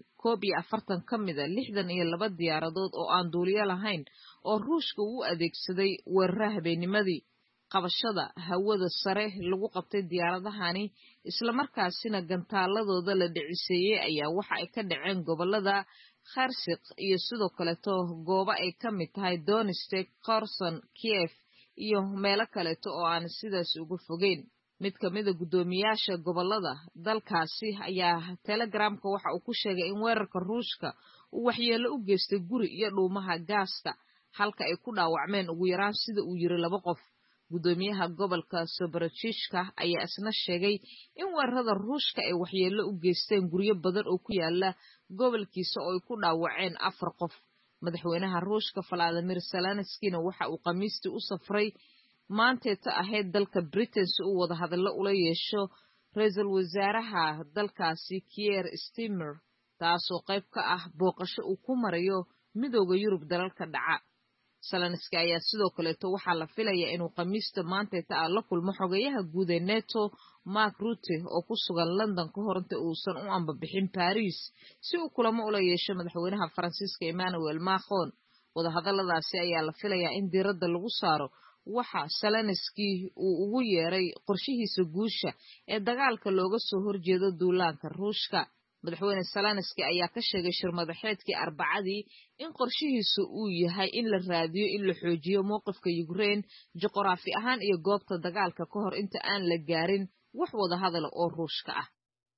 41 ka mid ah 62 diyaaradood oo aan duuliyo lahayn oo ruushka uu adeegsaday weerarada habeennimadii. qabashada hawada sare lagu qabtay diyaaradahani isla markaasina gantaaladooda la dhiciseeyay ayaa waxa ay ka dhaceen gobolada Kharkiv iyo sidoo kale goobo ay ka mid tahay Donetsk, Kherson, Kiev iyo meelo kale oo aan sidaas uga fogeyn. mid ka mid ah gudoomiyaasha gobolada dalkaasi ayaa Telegramka waxa uu ku sheegay in weerarka ruushka uu waxyeello u geystay guri iyo dhuumaha gaasta halka ay ku dhaawacmeen ugu yaraan sida uu yiri 2 qof. gudoomiyaha gobolka Zaporizhzhia ayaa isna sheegay in weerarada ruushka ay waxyeello u geysteen guryo badan oo ku yaala gobolkiisa oo ay ku dhaawaceen 4 qof. madaxweynaha ruushka Vladimir Zelensky waxa uu khamiistii u safray maanteeta ahayd dalka Britain si uu wada hadallo ula yeesho ra'iisul wasaaraha dalkaasi Keir Starmer taasoo qayb ka ah booqasho uu ku marayo midowga Yurub dalalka dhaca. Zelensky ayaa sidoo kale waxaa la filayaa inuu khamiista maanteeta la kulmo xogayaha guud ee NATO Mark Rutte oo ku sugan London ka hor inta uusan u ambabixin Paris si uu kulamo ula yeesho madaxweynaha Faransiiska Emmanuel Macron. wada hadalladaasi ayaa la filayaa in diiradda lagu saaro waxa Zelensky uu ugu yeeray qorshihiisa guusha ee dagaalka looga soo horjeedo duulaanka Ruushka. madaxweyne Zelensky ayaa ka sheegay shir madaxeedkii Arbacadii in qorshihiisu uu yahay in la raadiyo in la xoojiyo mowqifka Ukraine juqraafi ahaan iyo goobta dagaalka ka hor inta aan la gaarin wax wada hadal oo Ruushka ah.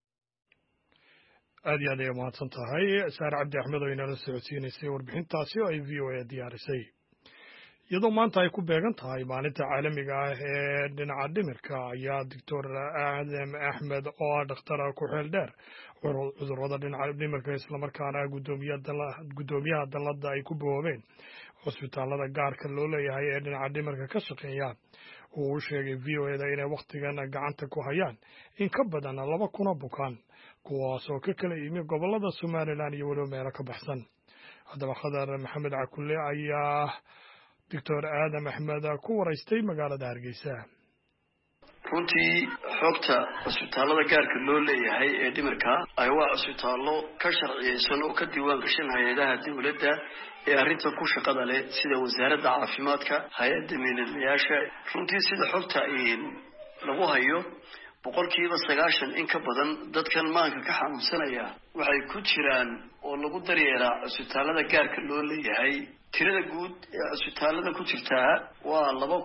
aad iyo aad ay mahadsan tahay Sahre Cabdi Axmed oo inala socodsiinaysay warbixintaasi oo ay VOA diyaarisay. iyadoo maanta ay ku beegan tahay maalinta caalamiga ah ee dhinaca dhimirka ayaa Dr. Aadam Axmed oo ah dhakhtar ku xeel dheer cudurrada dhinaca dhimirka isla markaana gudoomiyaha dalladda ay ku boobeen cusbitaalada gaarka loo leeyahay ee dhinaca dhimirka ka shaqeeya uu u sheegay VOA inay waqtigan gacanta ku hayaan in ka badan 2,000 bukaan kuwaasoo ka kala yimi gobolada Somaliland iyo weliba meelo ka baxsan. haddaba Khadar Maxamed Cakulle ayaa Dr. Aadam Axmed ku waraystay magaalada Hargeysa. runtii xogta cusbitaalada gaarka loo leeyahay ee dhimirka ay waa cusbitaallo ka sharciyeysan oo ka diiwaan gashan hay'adaha dawladda ee arrinta ku shaqada leh sida wasaaradda caafimaadka, hay'adda miilayaasha. runtii sida xogta lagu hayo 90% in ka badan dadkan maanka ka xanuunsanaya waxay ku jiraan oo lagu daryeelaa cusbitaalada gaarka loo leeyahay. tirada guud ee cusbitaalada ku jirta waa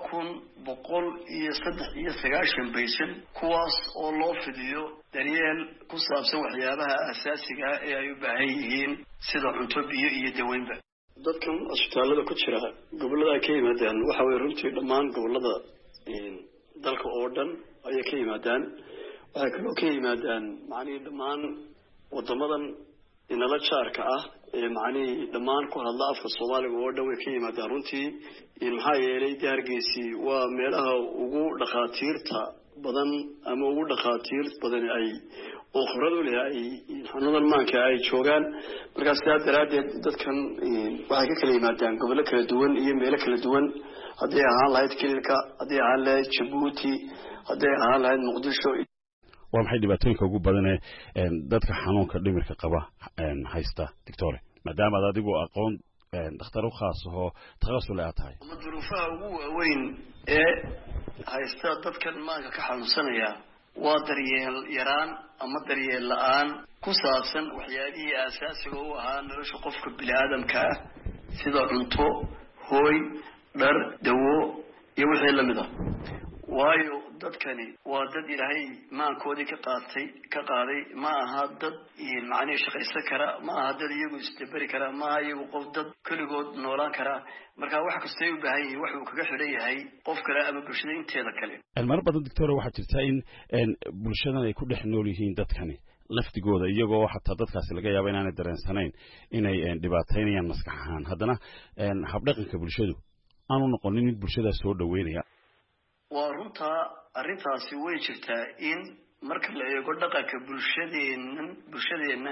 2,193 baysan kuwaas oo loo fidiyo daryeel ku saabsan waxyaabaha asaasiga ah ee ay u baahan yihiin sida cunto, biyo iyo daweynba. dadkan cusbitaalada ku jira gobolada ay ka yimaadaan waxa way runtii dhammaan gobolada dalka oo dhan ayay ka yimaadaan. waxay kaloo ka yimaadaan macnihii dhammaan wadamadan inala jaarka ah macnihii dhammaan ku hadla afka soomaaliga oo dhan way ka yimaadaan runtii maxaa yeelay Hargeysa waa meelaha ugu dhakhaatiirta badan ama ugu dhakhaatiir badan ay oo khibrad u leeyahay xanuunan maanka ay joogaan markaas daradeed dadkan waxay ka kala yimaadaan gobollo kala duwan iyo meelo kala duwan haddii ahaan lahayd Kililka haddii ahaan lahayd Djibouti haddii ahaan lahayd Muqdisho waa maxay dhibaatooyinka ugu badan ee dadka xanuunka dhimirka qaba haysta doctor maadaama aad adigu aqoon dhakhtar u khaas ah takhasus leh tahay ama duruufaha ugu waaweyn ee haysta dadkan maanka ka xanuunsanaya waa daryeel yaraan ama daryeel la'aan ku saabsan waxyaabihii aasaasiga u ahaa nolosha qofka bini'aadamka ah sida cunto hooy dhar dawo iyo wixii lamid ah waayo dadkani waa dad ilaahay maankoodii ka qaaday ma aha dad macnihii shaqaysan kara ma aha dad iyagu isdabari kara ma aha iyagu qof dad keligood noolaan kara marka wax kastay u baahan yihiin wax uu kaga xidhan yahay qof kale ama bulshada inteeda kale mar badan doctor waxaa jirta in bulshadan ay ku dhex nool yihiin dadkani laftigooda iyagoo xataa dadkaasi laga yaabo inaanay dareensanayn inay dhibaataynayaan maskax ahaan haddana habdhaqanka bulshadu aanu noqonin mid bulshada soo dhaweynaya waa runtaa arrintaasi way jirtaa in marka la eego dhaqanka bulshadeenna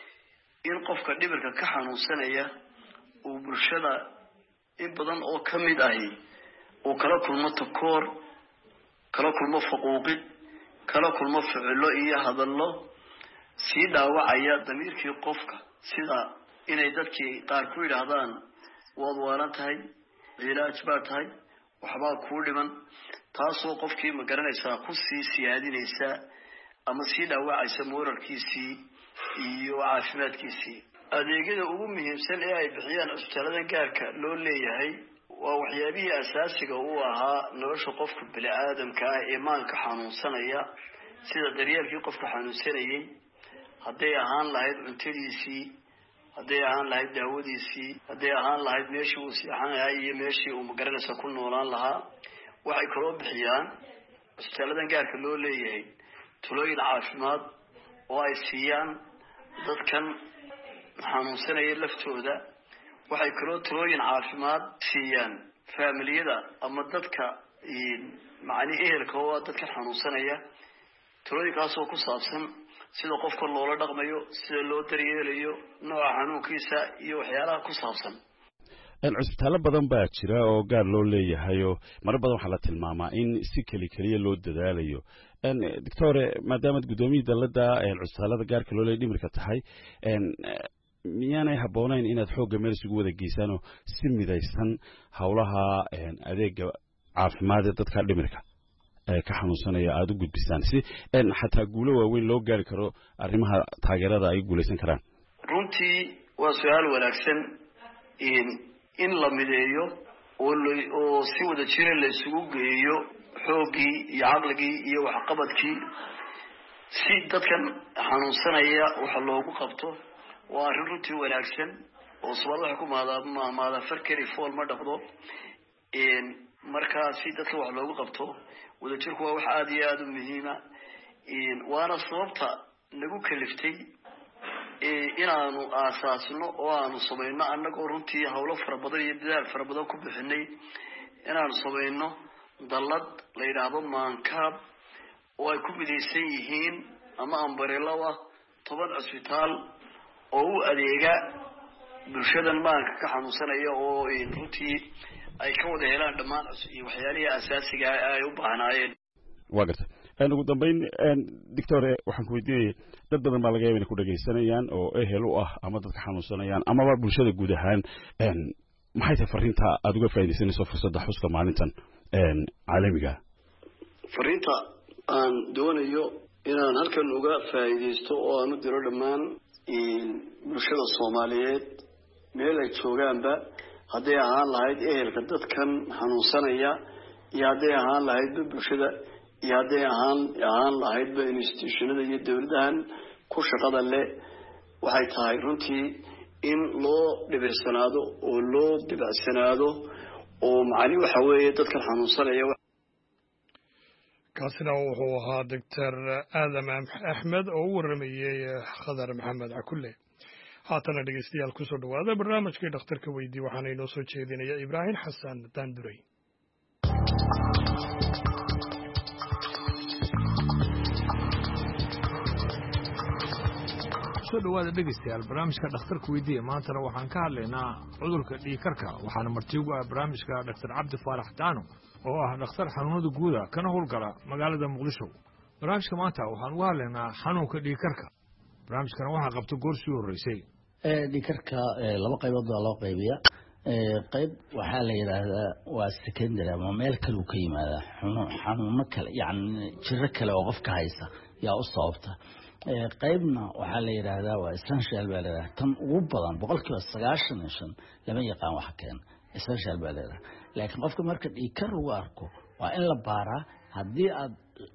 in qofka dhimirka ka xanuunsanaya uu bulshada in badan oo ka mid ahi uu kala kulmo takoor kala kulmo faquuqid kala kulmo ficilo iyo hadallo sii dhaawacaya damiirkii qofka sida inay dadkii qaar ku yidhaahdaan waad waalan tahay cilaaj baa tahay waxbaa kuu dhiman taasoo qofkii ma garanaysaa ku sii siyaadinaysa ama sii dhaawacaysa moralkiisii iyo caafimaadkiisii adeegyada ugu muhiimsan ee ay bixiyaan cusbitaalada gaarka loo leeyahay waa waxyaabihii asaasiga u ahaa nolosha qofka bini'aadamka ah ee maanka xanuunsanaya sida daryeelkii qofka xanuunsanayay hadday ahaan lahayd cuntadiisii hadday ahaan lahayd daawadiisii hadday ahaan lahayd meeshii uu seexanayaa iyo meeshii uu magaranaysa ku noolaan lahaa waxay kaloo bixiyaan cusbitaaladan gaarka loo leeyahay talooyin caafimaad oo ay siiyaan dadkan xanuunsanaya laftooda waxay kaloo talooyin caafimaad siiyaan faamiliyada ama dadka macni ehelka oo dadka xanuunsanaya talooyinkaasoo ku saabsan sida qofka loola dhaqmayo sida loo daryeelayo nooca xanuunkiisa iyo waxyaalaha ku saabsan cusbitaallo badan baa jira oo gaar loo leeyahay oo marar badan waxaa la tilmaamaa in si keliya loo dadaalayo doctor maadaama gudoomiyada dalada cusbitaalada gaarka loo leeyahay dhimirka tahay miyaanay habboonayn inaad xoogga meel isugu wada geysaan oo si midaysan howlaha adeega caafimaad ee dadka dhimirka ka xanuunsanaya aada u gudbisaan si xataa guulo waaweyn loo gaari karo arrimaha taageerada ay guulaysan karaan runtii waa su-aal wanaagsan in la mideeyo oo si wada jira la isugu geeyo xooggii iyo caqligii iyo waxqabadkii si dadkan xanuunsanaya waxa loogu qabto waa arrin runtii wanaagsan oo subaad waxay ku mahmaada farkeri fool ma dhaqdo markaa si dadka wax loogu qabto wadajirku waa wax aada iyo aada u muhiima waana sababta nagu kaliftay inaanu aasaasno oo aanu samayno annagoo runtii howlo fara badan iyo dadaal fara badan ku bixinay inaanu samayno dallad la yidhaahdo maankaab oo ay ku midaysan yihiin ama ambarelowa 10 cusbitaal oo u adeega bulshadan maanka ka xanuunsanaya oo runtii ay ka wada helaan dhammaan waxyaalihii asaasiga ay u baahnaayeen waa garta ugu dambeyn doctor waxaan ku weydiinayay dad badan baa laga yaabaa inay ku dhagaysanayaan oo ehel u ah ama dadka xanuunsanayaan amaba bulshada guud ahaan maxay tahay fariinta aada uga faa'iidaysanayso fursadda xuska maalintan caalamiga fariinta aan doonayo inaan halkan uga faa'iidaysto oo aan u diro dhammaan bulshada Soomaaliyeed meel ay joogaanba hadday ahaan lahayd ehelka dadkan xanuunsanaya iyo hadday ahaan lahayd bulshada iyo hadday ahaan lahayd institutionada iyo dawladahan ku shaqada leh waxay tahay runtii in loo dhibirsanaado oo loo dibacsanaado oo macni waxa weeye dadkan xanuunsanaya kaasina wuxuu ahaa doctor aadam axmed oo u waramayay khadar maxamed cakulle haatana dhegeystayaal kusoo dhawaada barnaamijkii dhakhtarka weydii waxaana inoo soo jeedinaya ibraahim xasan daanduray. soo dhawaada dhegeystayaal barnaamijka dhakhtarka weydiiya maantana waxaan ka hadlaynaa cudurka dhiigkarka waxaana marti ugu ah barnaamijka dhaktar cabdi faarax daano oo ah dhakhtar xanuunada guuda kana howlgala magaalada muqdisho. barnaamijka maanta waxaan uga hadlaynaa xanuunka dhiigkarka. barnaamijkana waxaa qabta goor sii horreysay. dhiigkarka laba qaybood baa loo qaybiya. qayb waxaa la yidhaahdaa waa secondary ama meel kale uu ka yimaadaa xanuuno kale yani jiro kale oo qofka haysa yaa u sababta. qaybna waxaa la yidhaahdaa waa essential baa la yidhahdaa tan ugu badan 95% lama yaqaan waxa keena essential baa la yidhahdaa. laakiin qofka marka dhiigkar lagu arko waa in la baaraa. haddii aad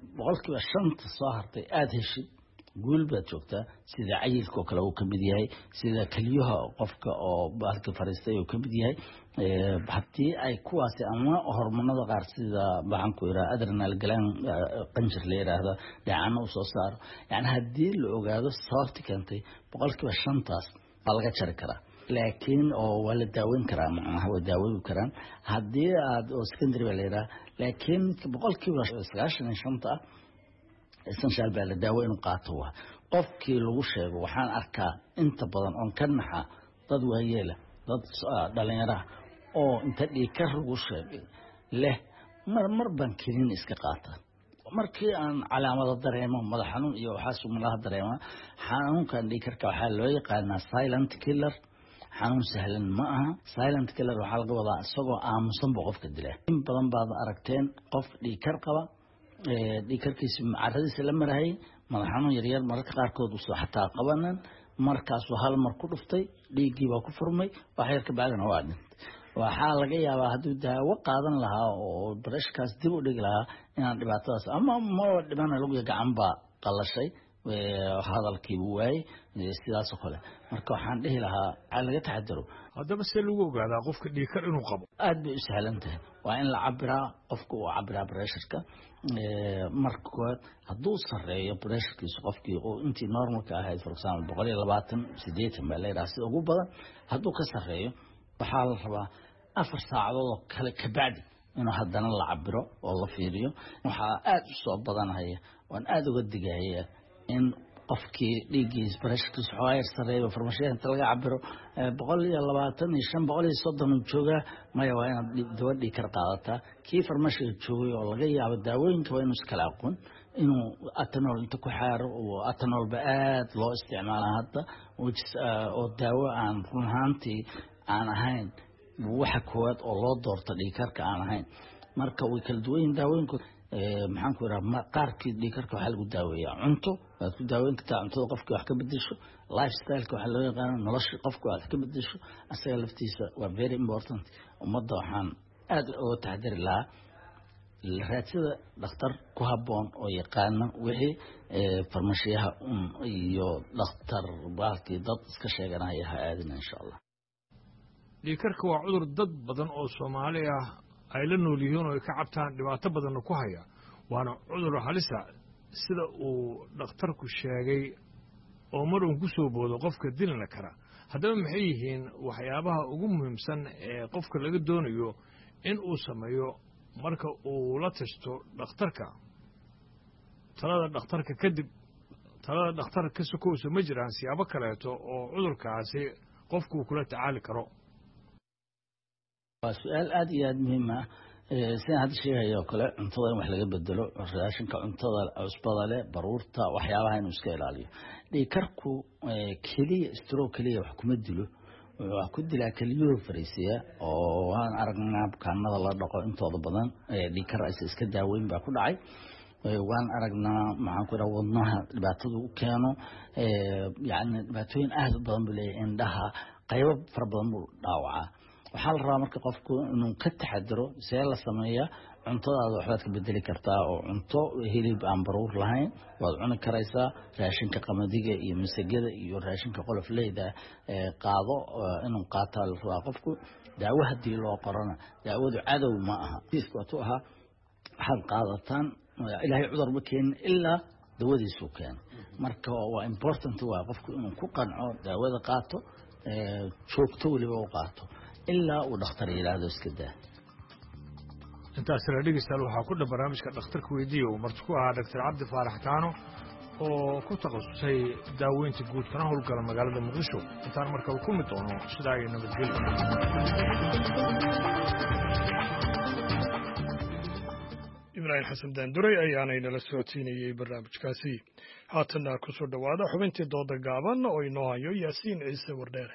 5% soo hartay aad heshid guul baad joogtaa. sida cayilka oo kale uu ka mid yahay, sida kaliyaha qofka oo baalka fariistay uu ka mid yahay. haddii ay kuwaasi ama hormonada qaar sida baxan ku yiraahdo adrenal gland qanjir la yiraahdo dhacana u soo saaro, yani haddii la ogaado sababta keentay 5% baa laga jari karaa. laakiin oo waa la daaweyn karaa, macnaha waa daaweyn karaan haddii aad oo secondary baa la yiraahdo. laakiin 95% essential baa la daawo inuu qaato. waa qofkii lagu sheego waxaan arkaa inta badan oon ka naxa dad waayeela, dad dhalinyaro oo inta dhiigkar lagu sheegay leh mar baan kinin iska qaata. markii aan calaamado dareemo madax xanuun iyo waxaas malaha dareema. xanuunkan dhiigkarka waxaa loo yaqaanaa silent killer. xanuun sahlan ma aha. silent killer waxaa laga wadaa isagoo aamusan buu qofka dilaa. in badan baad aragteen qof dhiigkar qaba, dhiigkarkiisa caradiisa la marahay, madax xanuun yaryar mararka qaarkood usoo xataa qabanan, markaasuu hal mar ku dhuftay, dhiiggii baa ku furmay, wax yar ka bacdina waa dhintay. waxaa laga yaabaa hadduu daawo qaadan lahaa oo barashkaas dib u dhigi lahaa inaan dhibaatadaas ama ma dhibana lagu gacan baa qalashay, hadalkiibu waayey, sidaasoo kale. marka waxaan dhihi lahaa waxaa laga taxadaro. haddaba see lagu ogaadaa qofka dhiigkar inuu qabo? aad bay u sahlan tahay. waa in la cabiraa, qofka uu cabiraa pressureka. marka koowaad hadduu sareeyo pressurkiisu qofkii oo intii normalka ahayd for example 120/80 baa la yidhaha sida ugu badan. hadduu ka sareeyo waxaa la rabaa 4 saacadood oo kale kabacdi inuu haddana la cabiro oo la fiiriyo. waxaa aad u soo badanaya waan aad uga digaya in qofkii dhiiggiisa pressurkiisa xoogaa sareeyo farmashiyaha inta laga cabiro 125/130 joogaa maya waa inaad dawo dhiigkar qaadataa. kii farmashiga joogay oo laga yaabo daawooyinka waa inuu iskala aqoon inuu atanol inta ku xaaro oo atanolba aad loo isticmaalaa hadda oo daawo aan run ahaantii aan ahayn waxa koowaad oo loo doorto dhiigkarka aan ahayn. marka way kala duwan yihiin daawooyinku. maxaan ku yiraahdaa qaarkii dhiigkarka waxaa lagu daaweeyaa cunto, waad ku daaweyn kartaa cuntada qofka wax ka bedesho. lifestyle-ka waxaa loo yaqaana nolosha qofka wax ka bedesho, asaga laftiisa waa very important. ummadda waxaan aad uga taxadari lahaa raadsada dhakhtar ku habboon oo yaqaana wixii farmashiyaha iyo dhakhtar baalkii dad iska sheeganaya ha aadina insha allah. dhiigkarka waa cudur dad badan oo Soomaali ah ay la nool yihiin oo ay ka cabtaan dhibaato badan ku haya. waana cudur halisa sida uu dhakhtarku sheegay oo mar uu ku soo boodo qofka dilna kara. haddaba maxay yihiin waxyaabaha ugu muhiimsan ee qofka laga doonayo in uu sameeyo marka uu la tashto dhakhtarka? talada dhakhtarka kadib, talada dhakhtarka ka sokowsa ma jiraan siyaabo kaleeto oo cudurkaasi qofku kula tacaali karo? waa su'aal aad iyo aad muhiim ah. sidaan hadda sheegayo kale cuntada in wax laga bedelo, raashinka cuntada cusbada leh, baruurta, waxyaabaha inuu iska ilaaliyo. dhiigkarku keliya stroke keliya wax kuma dilo, wax ku dilaa keliyuhu fariisiya oo waan aragnaa bukaanada la dhaqo intooda badan dhiigkar ay iska daaweyn baa ku dhacay. waan aragnaa maxaan ku yiraahdaa wadnaha dhibaatadu u keeno, yani dhibaatooyin aad u badan buu leeyahay. indhaha qaybo fara badan buu dhaawacaa. waxaa la rabaa marka qofku inuu ka taxadaro see la sameeyaa. cuntadaada waxbaad ka bedeli kartaa oo cunto hilib aan baruur lahayn waad cuni karaysaa. raashinka qamadiga iyo masagada iyo raashinka qolofleyda qaado inuu qaataa la rabaa qofku. daawo haddii loo qorana daawadu cadow ma aha. diiskootu ahaa waxaad qaadataan ilaahay cudur ma keenin ilaa dawadiisu keenay. marka waa important waa qofku inuu ku qanco daawada qaato joogto waliba u qaato ilaa uu dhakhtar yiraahdo iska daa. intaas la dhigaysaa waxaa ku dhan barnaamijka dhakhtarka weydiiyo marti ku ahaa Dr. Cabdi Faarax Taano oo ku takhasusay daaweynta guud kana howlgala magaalada Muqdisho. intaan markale ku mid doono sidaa ay nabadgelyo. ibraahim xasan daanduray ayaana inala socodsiinayey barnaamijkaasi. haatanna ku soo dhowaada xubintii dooda gaaban oo inoo hayo yaasiin ciise wardheere.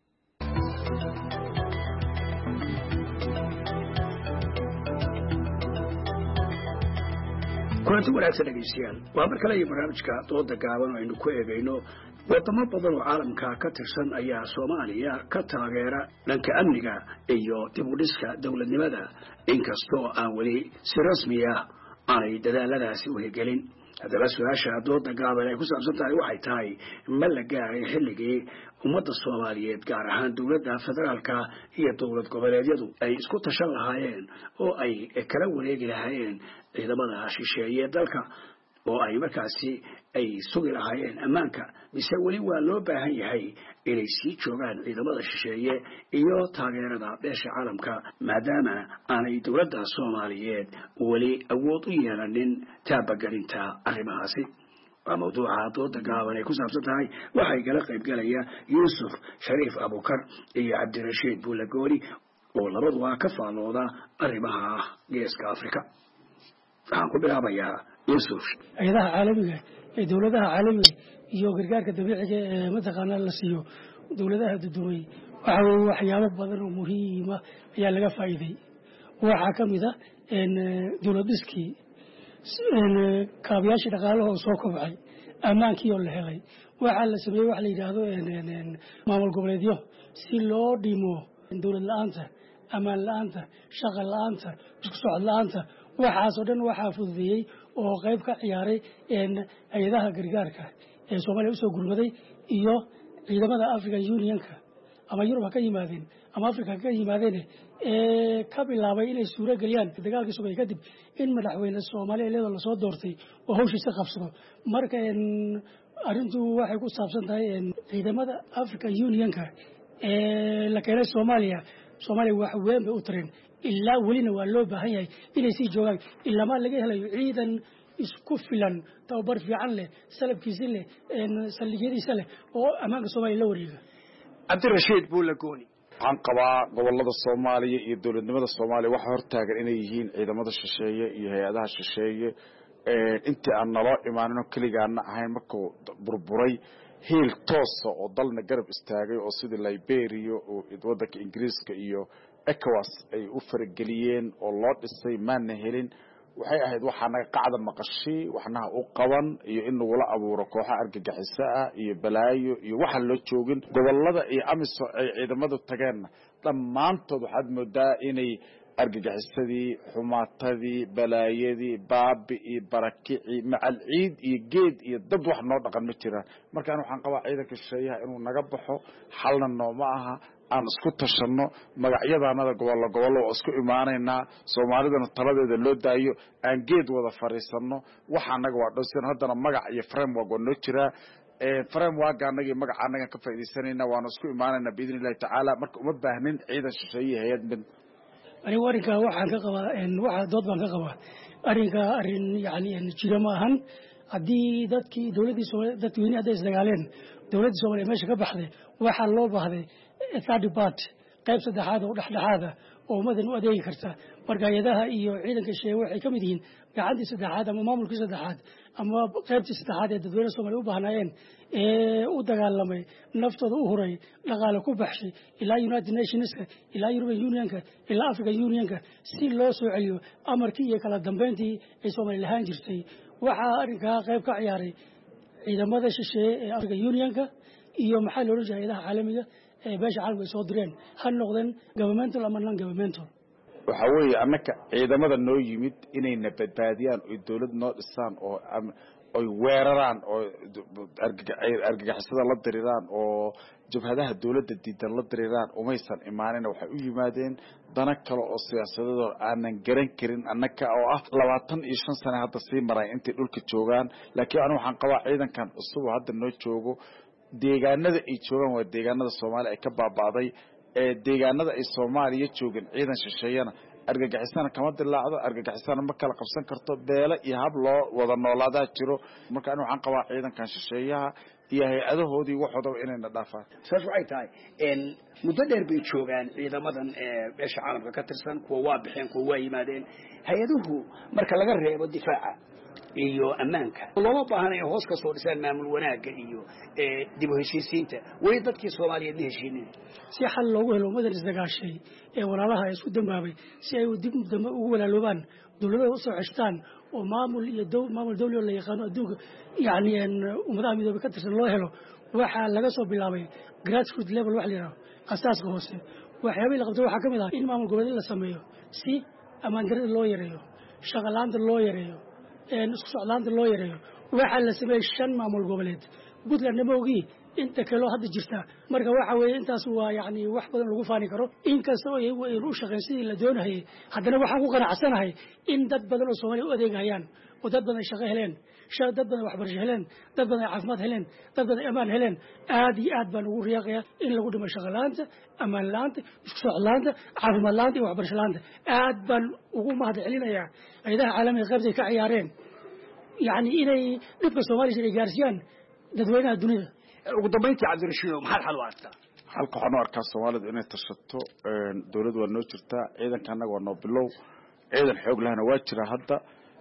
kulanti wanaagsan dhegeystayaal waa mar kale iyo barnaamijka dooda gaaban oo aynu ku eegayno wadamo badan oo caalamka ka tirsan ayaa Soomaaliya ka taageera dhanka amniga iyo dib u dhiska dawladnimada inkastoo aan weli si rasmi ah aanay dadaaladaasi u hirgelin. haddaba su-aasha dooda gaaban ay ku saabsan tahay waxay tahay ma la gaaray xilligii ummadda Soomaaliyeed gaar ahaan dawladda federaalka iyo dawlad goboleedyadu ay isku tashan lahaayeen oo ay kala wareegi lahaayeen ciidamada shisheeye dalka oo ay markaasi ay sugi lahaayeen ammaanka mise weli waa loo baahan yahay inay sii joogaan ciidamada shisheeye iyo taageerada beesha caalamka maadaama aanay dawladda Soomaaliyeed weli awood u yeelanin taabagelinta arrimahaasi. waa mawduuca dooda gaaban ay ku saabsan tahay waxay kala qayb galaya Yuusuf Shariif Abukar iyo Cabdirashiid Buulagoori oo labaduba ka faalooda arrimaha geeska Afrika. waxaan ku bilaabayaa Yuusuf. hay'adaha caalamiga ee dawladaha caalamiga iyo gargaarka dabiiciga ee mataqaanaa la siiyo dawladaha dadweyne waxa weeye waxyaabo badan oo muhiim ah ayaa laga faa'iiday. waxaa ka mid ah dawlad dhiskii kaabayaashii dhaqaalaha oo soo kobcay ammaankii oo la helay. waxaa la sameeyey wax la yidhaahdo maamul goboleedyo si loo dhimo dawlad la-aanta ammaan la-aanta shaqo la-aanta isku socod la-aanta. waxaasoo dhan waxaa fududeeyey oo qayb ka ciyaaray hay-adaha gargaarka ee Soomaaliya usoo gurmaday iyo ciidamada African Unionka ama Yurub ka yimaadeen ama Afrika ka yimaadeen ka bilaabay inay suuro geliyaan dagaalkii Soomaaliya kadib in madaxweyne Soomaaliya leedo la soo doortay oo hawshiisa qabsado. marka arrintu waxay ku saabsan tahay ciidamada African Unionka la keenay Soomaaliya wax weyn bay u tareen ilaa welina waa loo baahan yahay inay sii joogaan ilaa ma laga helayo ciidan isku filan tababar fiican leh salabkiisa leh saldhigyadiisa leh oo ammaanka Soomaaliya la wareega. Cabdirashiid Buulagooni. waxaan qabaa gobolada Soomaaliya iyo dawladnimada Soomaaliya waxa hortaagan inay yihiin ciidamada shisheeye iyo hay'adaha shisheeye intii aan nala imaanino kaligaana ahayn markuu burburay heel toos oo dalna garab istaagay oo sidii Liberia oo waddanka Ingiriiska iyo ECOWAS ay u farageliyeen oo loo dhisay maana helin. waxay ahayd waxaa naga qacda maqashii waxna u qaban iyo in lagu abuuro kooxo argagixisa ah iyo balaayo iyo waxa loo joogin gobolada iyo amiso ay ciidamadu tageen dhammaantood waxaad moodaa inay argagixisadii xumaatadii balaayadii baabi iyo barakici macal ciid iyo geed iyo dad wax noo dhaqan ma jiraan. markaan waxaan qabaa ciidanka shisheeyaha inuu naga baxo xalna nooma aha aan isku tashano magacyadaanada gobollo oo isku imaanaynaa Soomaalidana taladeeda loo daayo aan geed wada fariisano waxa anaga waa dhowsan haddana magac iyo framework oo noo jira framework anaga magac anaga ka faa'iideysanayna waan isku imaanaynaa biidnillahi tacaala marka uma baahnin ciidan shisheeye hay'ad mid ani warinka waxaan ka qabaa waxa dood baan ka qabaa arrin yani jira ma ahan haddii dadkii dawladii Soomaaliya dadweyne hadday isdagaaleen dawladda Soomaaliya meesha ka baxday waxaa loo baahday third part qayb saddexaad oo dhexdhexaada oo ummadan u adeegi karta. marka hay'adaha iyo ciidanka shisheeye waxay ka mid yihiin gacantii saddexaad ama maamulkii saddexaad ama qaybtii saddexaad ee dadweynaha Soomaaliya u baahnaayeen u dagaalamay naftooda u huray dhaqaale ku baxshay ilaa United Nationska ilaa European Unionka ilaa African Unionka si loo soo celiyo amarkii iyo kala dambeyntii ay Soomaaliya lahaan jirtay. waxaa arrinkaa qayb ka ciyaaray ciidamada shisheeye ee African Unionka iyo maxaa loo jeedaa hay'adaha caalamiga beesha caalamka ay soo direen ha noqdeen governmental ama non governmental. waxa weeye annaka ciidamada noo yimid inayna badbaadiyaan oo dawlad noo dhisaan oy weeraraan oo argagixisada la diriraan oo jabhadaha dawladda diidan la diriraan umaysan imaanina waxay u yimaadeen dana kale oo siyaasadeed oo aanan garan karin annaka oo ah 25 sano hadda sii maray intay dhulka joogaan laakiin anigu waxaan qabaa ciidankan cusub oo hadda noo joogo deegaanada ay joogaan waa deegaanada Soomaaliya ay ka baabaaday ee deegaanada ay Soomaaliya joogan ciidan shisheeyana argagixisana kama dilaacdo argagixisana ma kala qabsan karto beela iyo hab loo wada noolaadaa jiro marka anigu waxaan qabaa ciidankan shisheeyaha iyo hay'adahoodii waxooda inayna dhaafaan saas waxay tahay muddo dheer bay joogaan ciidamadan beesha caalamka ka tirsan kuwa waa bixeen kuwa waa yimaadeen hay-aduhu marka laga reebo difaaca iyo ammaanka looma baahanayo hoos ka soo dhisaan maamul wanaagga iyo dib u heshiisiinta way dadkii Soomaaliyeed la heshiineen si xal loogu helo ummadda isdagaashay ee walaalaha isku dambaabay si ay dib dambe ugu walaaloobaan dawladda u soo xishtaan oo maamul iyo maamul dawli la yaqaan adduunka yani ummadaha midoobe ka tirsan loo helo waxa laga soo bilaabay grassroots level wax la yiraahdo asaaska hoose waxyaabay la qabto waxa kamid ah in maamul goboleed la sameeyo si amaan darada loo yareeyo shaqo la'aanta loo yareeyo isku socdaanta loo yareeyo waxa la sameeyay 5 maamul goboleed Puntland naboogi inta kale hadda jirta marka waxa weeye intaas waa yani wax badan lagu faani karo in kasta oo ay u shaqeeyay la doonahay haddana waxaan ku qanacsanahay in dad badan oo Soomaali u adeegayaan oo dad badan shaqo heleen dad badan waxbarasho heleen dad badan caafimaad heleen dad badan amaan heleen aad iyo aad baan ugu riyaaqaya in lagu dhimo shaqo la'aanta amaan la'aanta isku socdaanta caafimaad la'aanta iyo waxbarasho la'aanta aad baan ugu mahadcelinayaa hay'adaha caalamiga qaybta ka ciyaareen yani inay dhibka Soomaaliya ay gaarsiiyaan dadweynaha dunida ugu dambeyntii Cabdirashiid maxaad xal u aragtaa halka waxaan u arkaa Soomaalidu inay tashato dawladdu waa noo jirtaa ciidanka anaga waa noo bilow ciidan xoog lahna waa jira hadda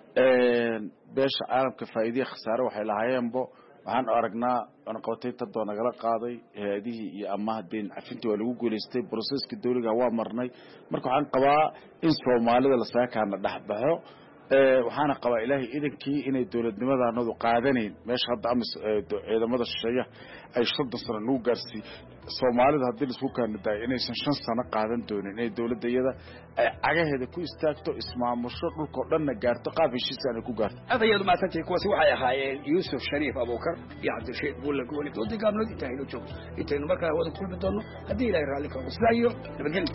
beesha caalamka faa'iido khasaare waxay lahaayeenbo waxaan aragnaa aan qabatay tad oo nagala qaaday hay'adihii iyo amaah deyn cafintii waa lagu guuleystay processka dawliga waa marnay marka waxaan qabaa in Soomaalida la saakaana dhaxbaxo waxaana qabaa ilaahay idankii inay dawladnimadaanadu qaadanayn meesha hadda ciidamada shisheeya ay 3 sano noo gaarsi Soomaalida hadii isku kaandaay inaysan 5 sano qaadan doonin inay dawladayada ay cagaheeda ku istaagto ismaamusho dhulka dhanna gaarto qaab heshiis ah ku gaarto adayadu ma tantii kuwaasi waxay ahaayeen Yuusuf Shariif Abuukar iyo Cabdirashiid Buulle gooni oo deegaanada inta ay joogo intaynu markaa wada kulmi doono hadii ilaahay raali ka wasaayo nabadgelyo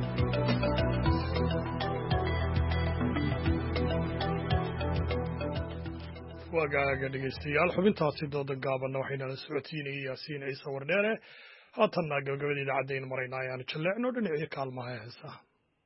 wagaaga dhegeystayaal xubintaasi dooda gaabanna waxayna la socotiinayay Yaasiin Ciise Wardheere haatanna gabagabada idaacaddeena maraynaa ayaanu jaleecno dhinacii kaalmaha heesaha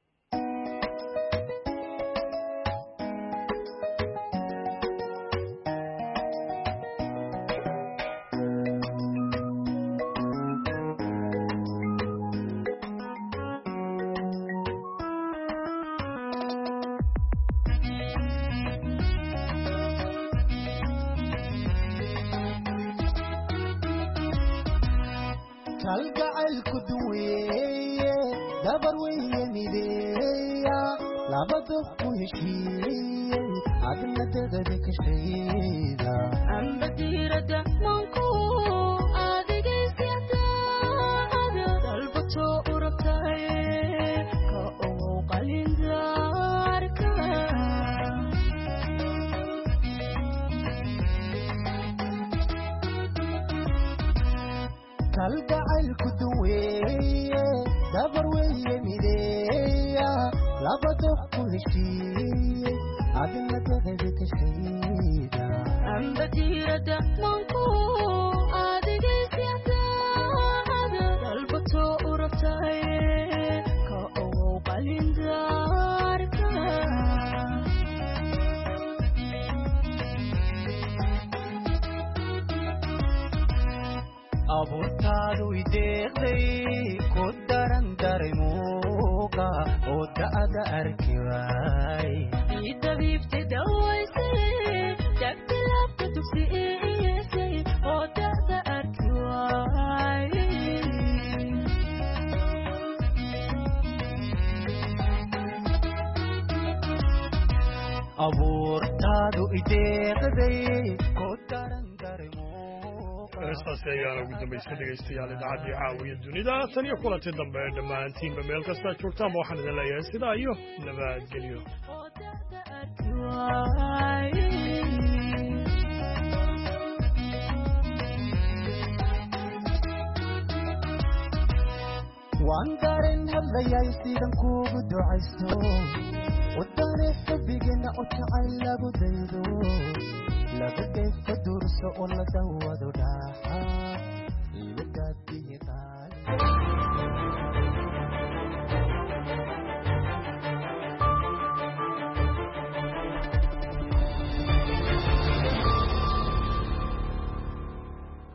heestaasi ayaana ugu dambaysa dhegaystayaal idaacadii caawiya dunida tan iyo kulantii dambe dhammaantiinba meel kastaa joogtaanba waxaan idin leeyahay sidaa iyo nabadgelyo waan garan hadlayay sidan kuugu ducaysto wadani xubbigeena oo jacayl lagu daydo laga geeska durso oo la dawado dhaa